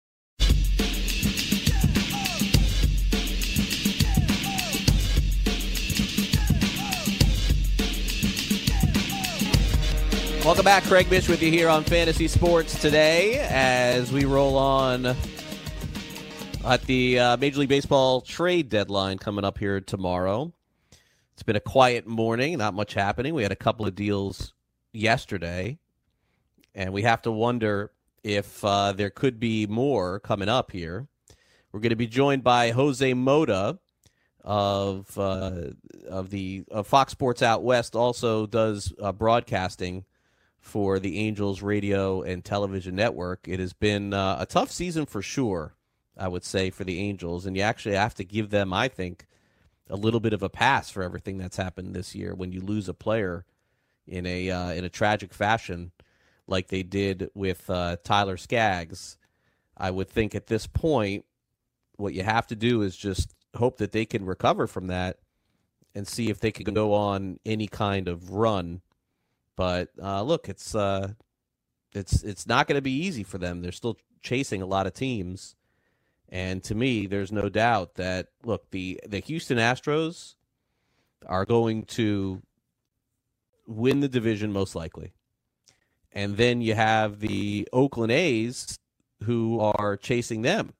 Welcome back. Craig Mish with you here on Fantasy Sports Today as we roll on At the Major League Baseball trade deadline coming up here tomorrow. It's been a quiet morning, not much happening. We had a couple of deals yesterday, and we have to wonder if there could be more coming up here. We're going to be joined by Jose Mota of Fox Sports Out West, also does broadcasting for the Angels radio and television network. It has been a tough season for sure, I would say, for the Angels, and you actually have to give them, I think, a little bit of a pass for everything that's happened this year when you lose a player in a tragic fashion like they did with Tyler Skaggs. I would think at this point what you have to do is just hope that they can recover from that and see if they can go on any kind of run. But look, it's not going to be easy for them. They're still chasing a lot of teams. And to me, there's no doubt that, look, the Houston Astros are going to win the division most likely. And then you have the Oakland A's who are chasing them.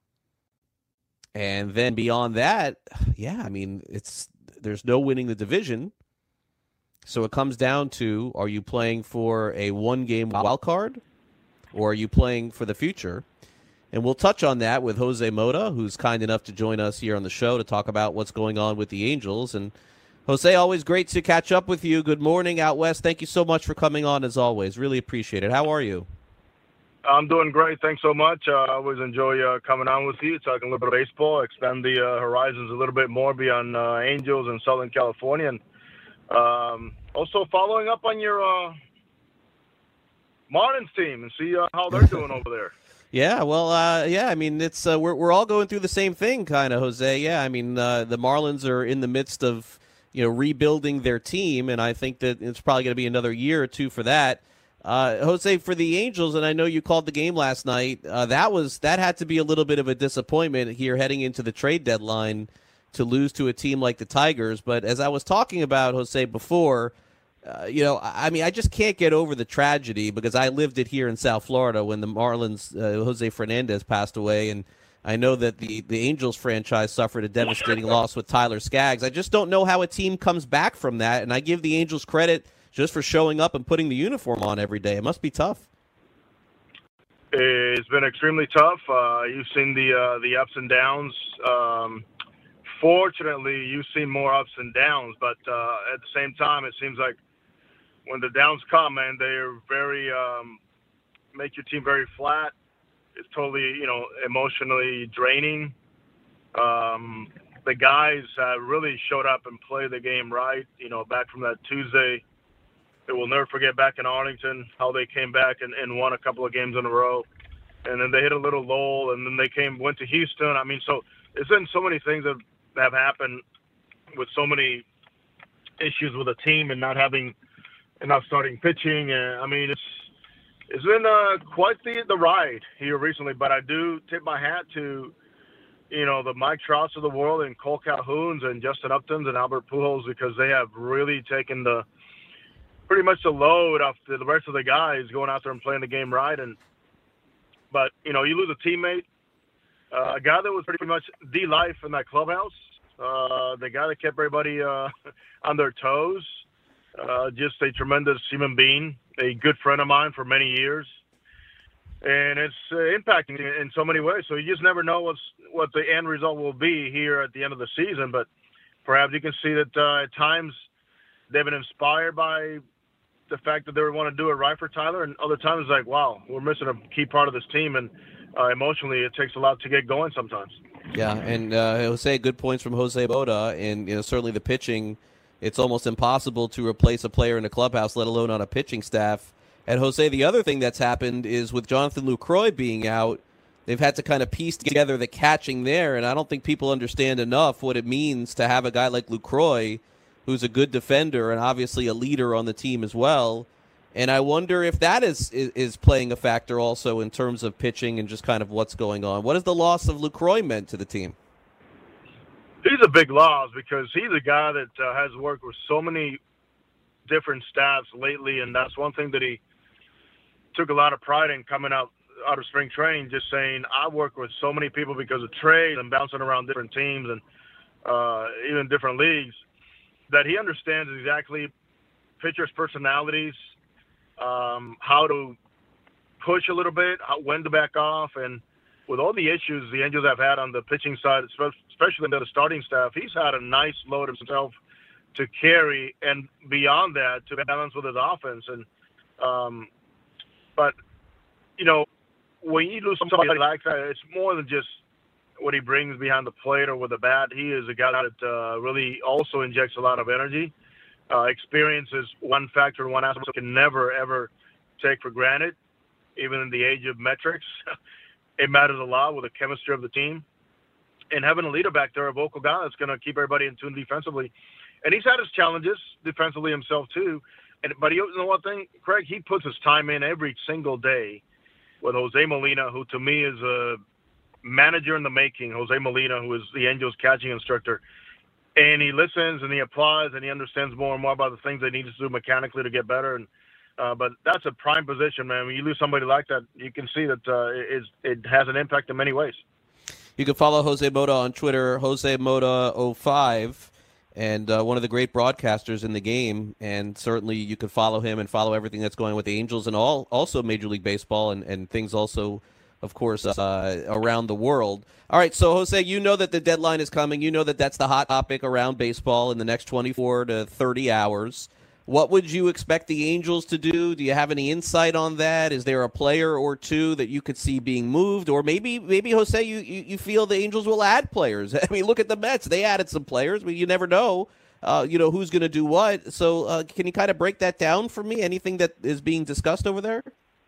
And then beyond that, yeah, I mean, there's no winning the division. So it comes down to, are you playing for a one-game wild card or are you playing for the future? And we'll touch on that with Jose Mota, who's kind enough to join us here on the show to talk about what's going on with the Angels. And Jose, always great to catch up with you. Good morning out west. Thank you so much for coming on as always. Really appreciate it. How are you? I'm doing great. Thanks so much. I always enjoy coming on with you, talking a little bit of baseball, expand the horizons a little bit more beyond Angels in Southern California. And also following up on your Marlins team and see how they're doing over there. Yeah, well, yeah, I mean, it's we're all going through the same thing, kind of, Jose. Yeah, I mean, the Marlins are in the midst of, rebuilding their team, and I think that it's probably going to be another year or two for that. Jose, for the Angels, and I know you called the game last night, that had to be a little bit of a disappointment here heading into the trade deadline to lose to a team like the Tigers. But as I was talking about, Jose, before, I mean, I just can't get over the tragedy because I lived it here in South Florida when the Marlins, Jose Fernandez passed away, and I know that the Angels franchise suffered a devastating loss with Tyler Skaggs. I just don't know how a team comes back from that, and I give the Angels credit just for showing up and putting the uniform on every day. It must be tough. It's been extremely tough. You've seen the ups and downs. Fortunately, you've seen more ups and downs, but at the same time, it seems like when the downs come, and they're very make your team very flat. It's totally, emotionally draining. The guys really showed up and played the game right. Back from that Tuesday, that we'll never forget back in Arlington, how they came back and won a couple of games in a row. And then they hit a little lull, and then they went to Houston. I mean, so there's been so many things that have happened with so many issues with the team and not having enough starting pitching. I mean, it's been quite the ride here recently, but I do tip my hat to, the Mike Trouts of the world and Cole Calhouns and Justin Uptons and Albert Pujols, because they have really taken pretty much the load off the rest of the guys going out there and playing the game right. But you lose a teammate, a guy that was pretty much the life in that clubhouse, the guy that kept everybody on their toes, just a tremendous human being, a good friend of mine for many years. And it's impacting in so many ways. So you just never know what the end result will be here at the end of the season. But perhaps you can see that at times they've been inspired by the fact that they want to do it right for Tyler. And other times it's like, wow, we're missing a key part of this team. And emotionally, it takes a lot to get going sometimes. Yeah, and Jose, good points from Jose Mota. And certainly the pitching, it's almost impossible to replace a player in a clubhouse, let alone on a pitching staff. And Jose, the other thing that's happened is with Jonathan Lucroy being out, they've had to kind of piece together the catching there, and I don't think people understand enough what it means to have a guy like Lucroy, who's a good defender and obviously a leader on the team as well. And I wonder if that is playing a factor also in terms of pitching and just kind of what's going on. What has the loss of Lucroy meant to the team? He's a big loss because he's a guy that has worked with so many different staffs lately, and that's one thing that he took a lot of pride in coming out out of spring training, just saying I work with so many people because of trade and bouncing around different teams and even different leagues, that he understands exactly pitchers' personalities, how to push a little bit, when to back off. And with all the issues the Angels have had on the pitching side, especially the starting staff, he's had a nice load himself to carry, and beyond that, to balance with his offense. And but, you know, when you lose somebody like that, it's more than just what he brings behind the plate or with the bat. He is a guy that really also injects a lot of energy. Experience is one factor, one aspect you can never, ever take for granted, even in the age of metrics. It matters a lot with the chemistry of the team. And having a leader back there, a vocal guy that's going to keep everybody in tune defensively. And he's had his challenges defensively himself, too. But you know one thing, Craig? He puts his time in every single day with Jose Molina, who to me is a manager in the making. Jose Molina, who is the Angels catching instructor. And he listens and he applies and he understands more and more about the things they need to do mechanically to get better. And but that's a prime position, man. When you lose somebody like that, you can see that it has an impact in many ways. You can follow Jose Mota on Twitter, JoseMota05. And one of the great broadcasters in the game, and certainly you can follow him and follow everything that's going with the Angels and also Major League Baseball and things also, of course, around the world. All right, so Jose, you know that the deadline is coming. You know that that's the hot topic around baseball in the next 24 to 30 hours. What would you expect the Angels to do? Do you have any insight on that? Is there a player or two that you could see being moved? Or maybe Jose, you feel the Angels will add players. I mean, look at the Mets. They added some players, but you never know, who's going to do what. So can you kind of break that down for me? Anything that is being discussed over there?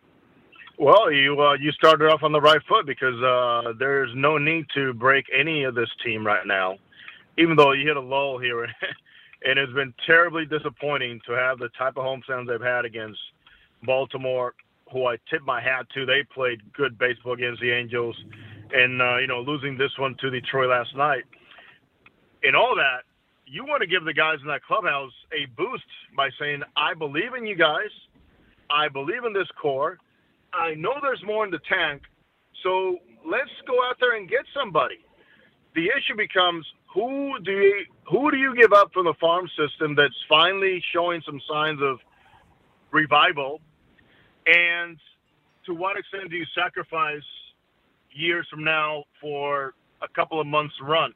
Well, you started off on the right foot because there's no need to break any of this team right now, even though you hit a lull here. And it's been terribly disappointing to have the type of homestands they've had against Baltimore, who I tip my hat to. They played good baseball against the Angels. And, losing this one to Detroit last night. In all that, you want to give the guys in that clubhouse a boost by saying, I believe in you guys. I believe in this core. I know there's more in the tank. So let's go out there and get somebody. The issue becomes, who do you give up from the farm system that's finally showing some signs of revival? And to what extent do you sacrifice years from now for a couple of months run?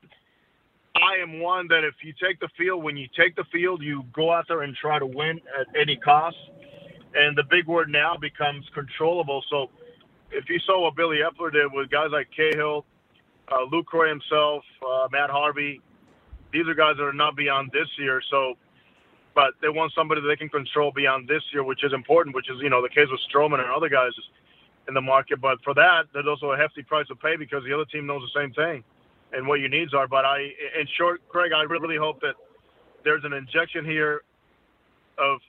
I am one that if you take the field, when you take the field, you go out there and try to win at any cost. And the big word now becomes controllable. So if you saw what Billy Epler did with guys like Cahill, Lucroy himself, Matt Harvey, these are guys that are not beyond this year. So, but they want somebody that they can control beyond this year, which is important, which is, the case with Stroman and other guys in the market. But for that, there's also a hefty price to pay because the other team knows the same thing and what your needs are. But in short, Craig, I really hope that there's an injection here of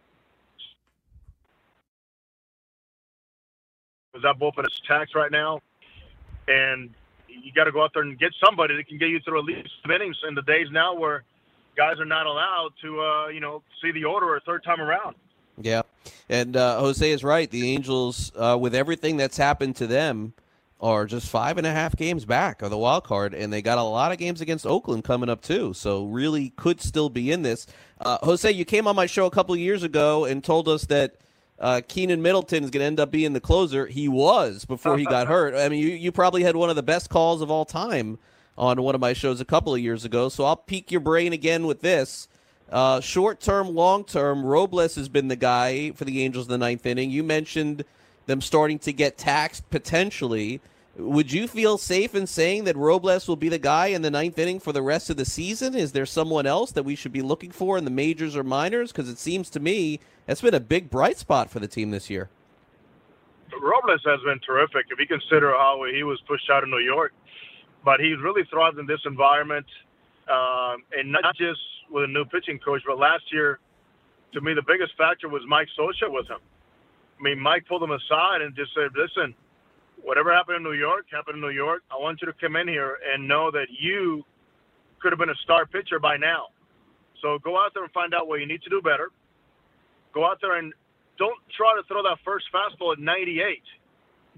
that bullpen is taxed right now. And you got to go out there and get somebody that can get you through at least some innings in the days now where guys are not allowed to, see the order a third time around. Yeah, and Jose is right. The Angels, with everything that's happened to them, are just 5.5 games back of the wild card, and they got a lot of games against Oakland coming up too. So really could still be in this. Jose, you came on my show a couple of years ago and told us that Keenan Middleton is going to end up being the closer. He was before he got hurt. I mean, you probably had one of the best calls of all time on one of my shows a couple of years ago, so I'll pique your brain again with this. Short-term, long-term, Robles has been the guy for the Angels in the ninth inning. You mentioned them starting to get taxed potentially. Would you feel safe in saying that Robles will be the guy in the ninth inning for the rest of the season? Is there someone else that we should be looking for in the majors or minors? Because it seems to me that's been a big bright spot for the team this year. Robles has been terrific if you consider how he was pushed out of New York. But he's really thrived in this environment, and not just with a new pitching coach, but last year, to me, the biggest factor was Mike Scioscia with him. I mean, Mike pulled him aside and just said, listen, whatever happened in New York, happened in New York. I want you to come in here and know that you could have been a star pitcher by now. So go out there and find out what you need to do better. Go out there and don't try to throw that first fastball at 98.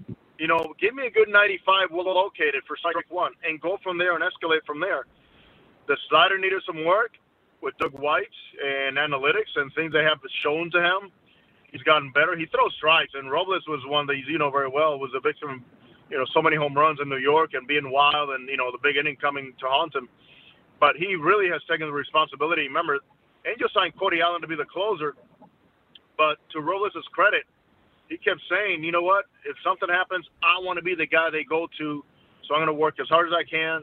Give me a good 95, we'll locate it for strike one, and go from there and escalate from there. The slider needed some work with Doug White and analytics and things they have shown to him. He's gotten better. He throws strikes, and Robles was one that very well, was a victim of, so many home runs in New York and being wild and, the big inning coming to haunt him. But he really has taken the responsibility. Remember, Angels signed Cody Allen to be the closer, but to Robles' credit, he kept saying, you know what, if something happens, I want to be the guy they go to, so I'm going to work as hard as I can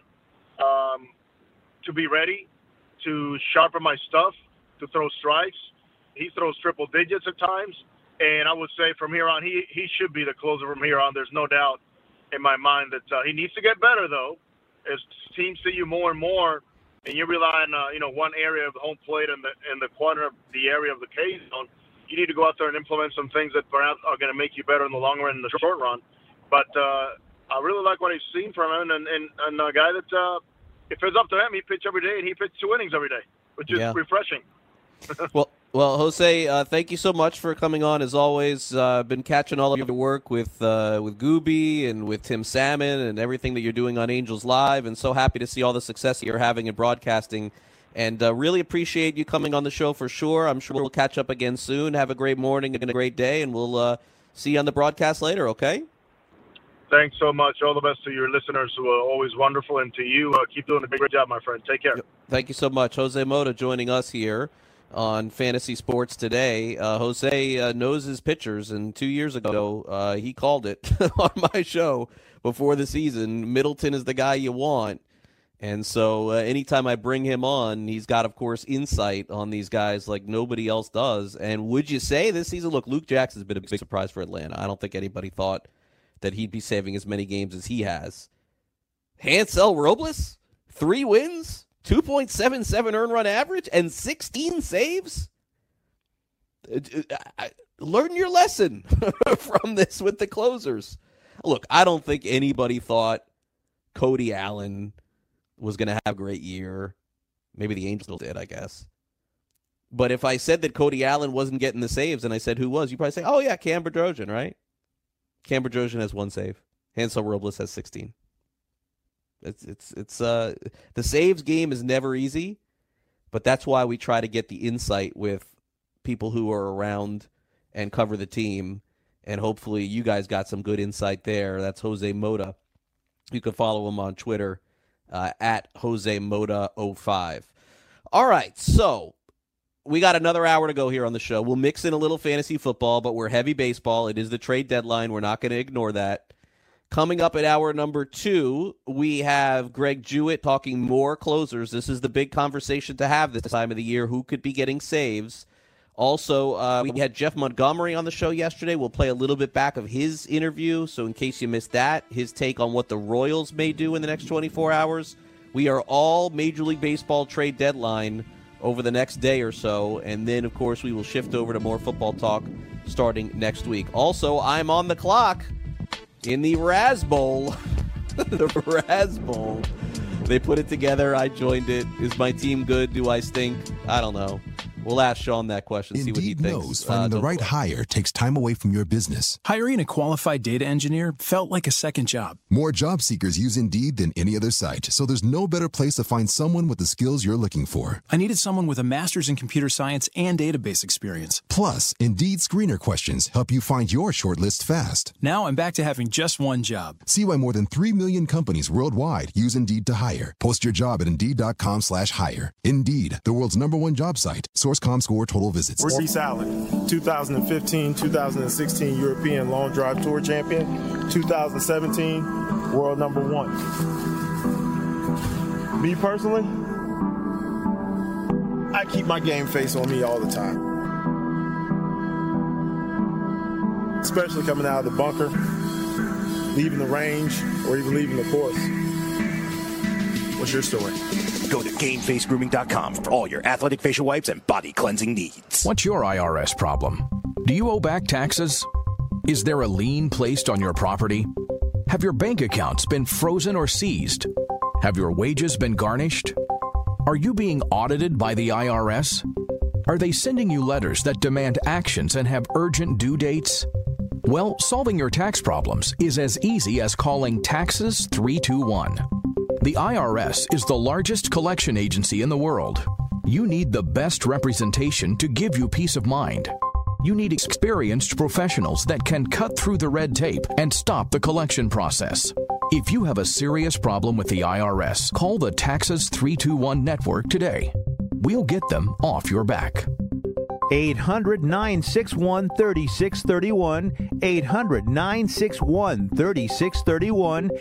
to be ready, to sharpen my stuff, to throw strikes. He throws triple digits at times, and I would say from here on, he should be the closer from here on. There's no doubt in my mind that he needs to get better, though, as teams see you more and more, and you rely on one area of the home plate and the corner of the area of the K zone. You need to go out there and implement some things that perhaps are going to make you better in the long run and the short run. But I really like what I've seen from him, and a guy that if it's up to him, he pitch every day, and he pitch 2 innings every day, which is refreshing. Well, Jose, thank you so much for coming on. As always, been catching all of your work with Gooby and with Tim Salmon and everything that you're doing on Angels Live, and so happy to see all the success you're having in broadcasting. And really appreciate you coming on the show for sure. I'm sure we'll catch up again soon. Have a great morning and a great day, and we'll see you on the broadcast later, okay? Thanks so much. All the best to your listeners who are always wonderful, and to you, keep doing a great job, my friend. Take care. Thank you so much. Jose Mota joining us here on Fantasy Sports Today. Jose knows his pitchers, and 2 years ago he called it on my show before the season. Middleton is the guy you want. And so anytime I bring him on, he's got, of course, insight on these guys like nobody else does. And would you say this season, look, Luke Jackson's been a big surprise for Atlanta. I don't think anybody thought that he'd be saving as many games as he has. Hansel Robles, 3 wins, 2.77 earned run average, and 16 saves? Learn your lesson from this with the closers. Look, I don't think anybody thought Cody Allen was going to have a great year. Maybe the Angels did, I guess. But if I said that Cody Allen wasn't getting the saves and I said who was, you'd probably say, oh, yeah, Cam Bedrosian, right? Cam Bedrosian has 1 save. Hansel Robles has 16. It's the saves game is never easy, but that's why we try to get the insight with people who are around and cover the team, and hopefully you guys got some good insight there. That's Jose Mota. You can follow him on Twitter at Jose Mota 05. All right, so we got another hour to go here on the show. We'll mix in a little fantasy football, but we're heavy baseball. It is the trade deadline. We're not going to ignore that. Coming up at hour number 2, we have Greg Jewett talking more closers. This is the big conversation to have this time of the year. Who could be getting saves? Also, we had Jeff Montgomery on the show yesterday. We'll play a little bit back of his interview. So in case you missed that, his take on what the Royals may do in the next 24 hours. We are all Major League Baseball trade deadline over the next day or so. And then, of course, we will shift over to more football talk starting next week. Also, I'm on the clock in the Raz Bowl. The Raz Bowl. They put it together. I joined it. Is my team good? Do I stink? I don't know. We'll ask Sean that question, see what he thinks. Indeed knows finding the right hire takes time away from your business. Hiring a qualified data engineer felt like a second job. More job seekers use Indeed than any other site, so there's no better place to find someone with the skills you're looking for. I needed someone with a master's in computer science and database experience. Plus, Indeed screener questions help you find your shortlist fast. Now I'm back to having just one job. See why more than 3 million companies worldwide use Indeed to hire. Post your job at Indeed.com/hire. Indeed, the world's #1 job site. Source.com/score total visits. We're Reese Allen, 2015-2016 European Long Drive Tour champion, 2017 world #1. Me personally, I keep my game face on me all the time. Especially coming out of the bunker, leaving the range, or even leaving the course. What's your story? Go to GameFaceGrooming.com for all your athletic facial wipes and body cleansing needs. What's your IRS problem? Do you owe back taxes? Is there a lien placed on your property? Have your bank accounts been frozen or seized? Have your wages been garnished? Are you being audited by the IRS? Are they sending you letters that demand actions and have urgent due dates? Well, solving your tax problems is as easy as calling Taxes 321. The IRS is the largest collection agency in the world. You need the best representation to give you peace of mind. You need experienced professionals that can cut through the red tape and stop the collection process. If you have a serious problem with the IRS, call the Taxes 321 network today. We'll get them off your back. 800-961-3631, 800-961-3631,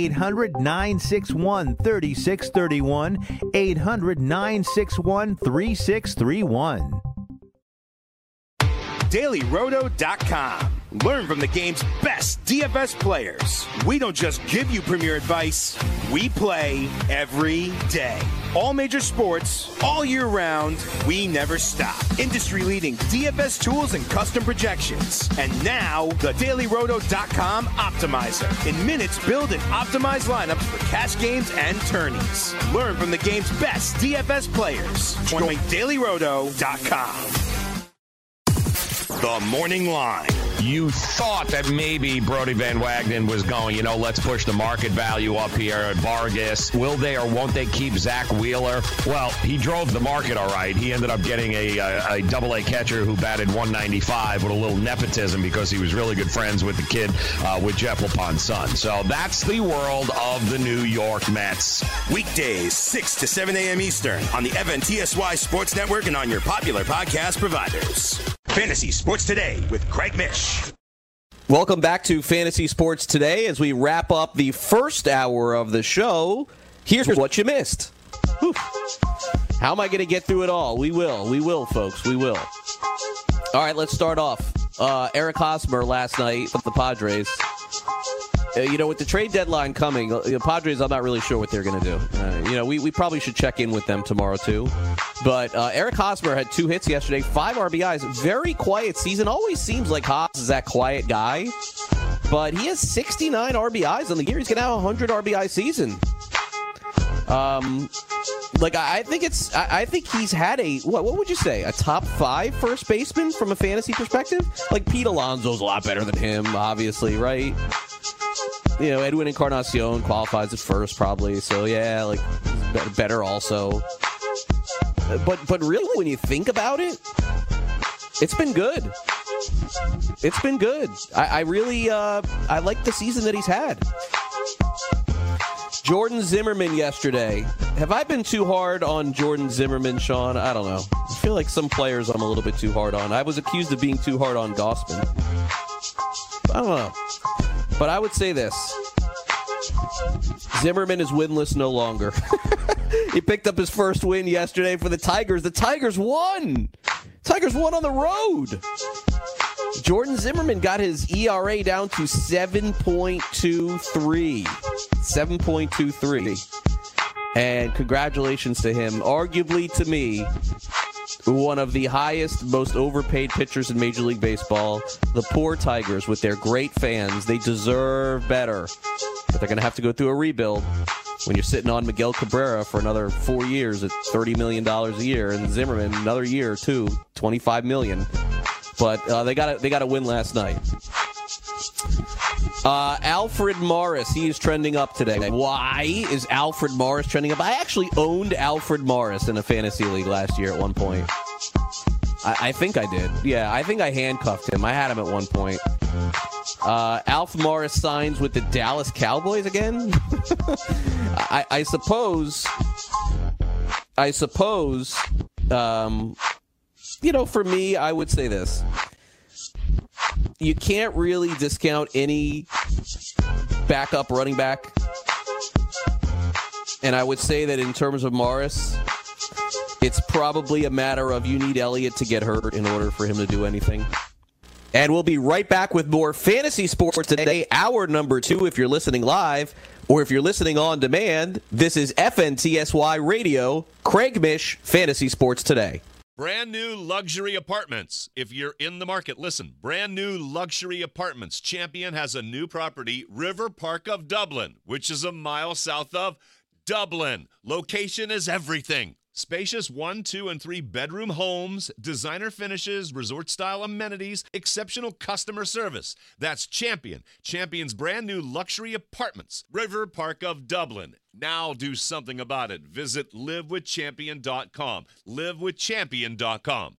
800-961-3631, 800-961-3631. DailyRoto.com. Learn from the game's best DFS players. We don't just give you premier advice, we play every day. All major sports, all year round, we never stop. Industry-leading DFS tools and custom projections. And now, the DailyRoto.com Optimizer. In minutes, build and optimize lineups for cash games and tourneys. Learn from the game's best DFS players. Join DailyRoto.com. The Morning Line. You thought that maybe Brody Van Wagenen was going, let's push the market value up here at Vargas. Will they or won't they keep Zach Wheeler? Well, he drove the market all right. He ended up getting a double-A catcher who batted 195 with a little nepotism because he was really good friends with the kid, with Jeff LaPon's son. So that's the world of the New York Mets. Weekdays, 6 to 7 a.m. Eastern on the FNTSY Sports Network and on your popular podcast providers. Fantasy Sports Today with Craig Mish. Welcome back to Fantasy Sports Today. As we wrap up the first hour of the show, here's what you missed. Whew. How am I going to get through it all? We will, folks. We will. All right, let's start off. Eric Hosmer last night with the Padres. With the trade deadline coming, the Padres, I'm not really sure what they're going to do. We probably should check in with them tomorrow, too. But Eric Hosmer had 2 hits yesterday, 5 RBIs. Very quiet season. Always seems like Hos is that quiet guy. But he has 69 RBIs on the year. He's going to have a 100 RBI season. I think he's had what would you say, a top 5 first baseman from a fantasy perspective? Like Pete Alonso's a lot better than him, obviously, right? Edwin Encarnacion qualifies at first, probably. So, yeah, better also. But really, when you think about it, it's been good. It's been good. I really I like the season that he's had. Jordan Zimmerman yesterday. Have I been too hard on Jordan Zimmerman, Sean? I don't know. I feel like some players I'm a little bit too hard on. I was accused of being too hard on Gausman. I don't know. But I would say this. Zimmerman is winless no longer. He picked up his first win yesterday for the Tigers. The Tigers won! Tigers won on the road! Jordan Zimmerman got his ERA down to 7.23. 7.23. And congratulations to him. Arguably, to me, one of the highest, most overpaid pitchers in Major League Baseball. The poor Tigers, with their great fans, they deserve better. But they're going to have to go through a rebuild when you're sitting on Miguel Cabrera for another 4 years at $30 million a year, and Zimmerman another year or two, $25 million. But they got a win last night. Alfred Morris, he is trending up today. Why is Alfred Morris trending up? I actually owned Alfred Morris in a fantasy league last year at one point. I think I did. Yeah, I think I handcuffed him. I had him at one point. Alf Morris signs with the Dallas Cowboys again? I suppose, for me, I would say this. You can't really discount any backup running back. And I would say that in terms of Morris, it's probably a matter of you need Elliott to get hurt in order for him to do anything. And we'll be right back with more Fantasy Sports Today, hour number 2, if you're listening live, or if you're listening on demand. This is FNTSY Radio, Craig Mish, Fantasy Sports Today. Brand new luxury apartments. If you're in the market, listen. Brand new luxury apartments. Champion has a new property, River Park of Dublin, which is a mile south of Dublin. Location is everything. Spacious 1, 2, and 3 bedroom homes, designer finishes, resort-style amenities, exceptional customer service. That's Champion. Champion's brand new luxury apartments. River Park of Dublin. Now do something about it. Visit livewithchampion.com. livewithchampion.com.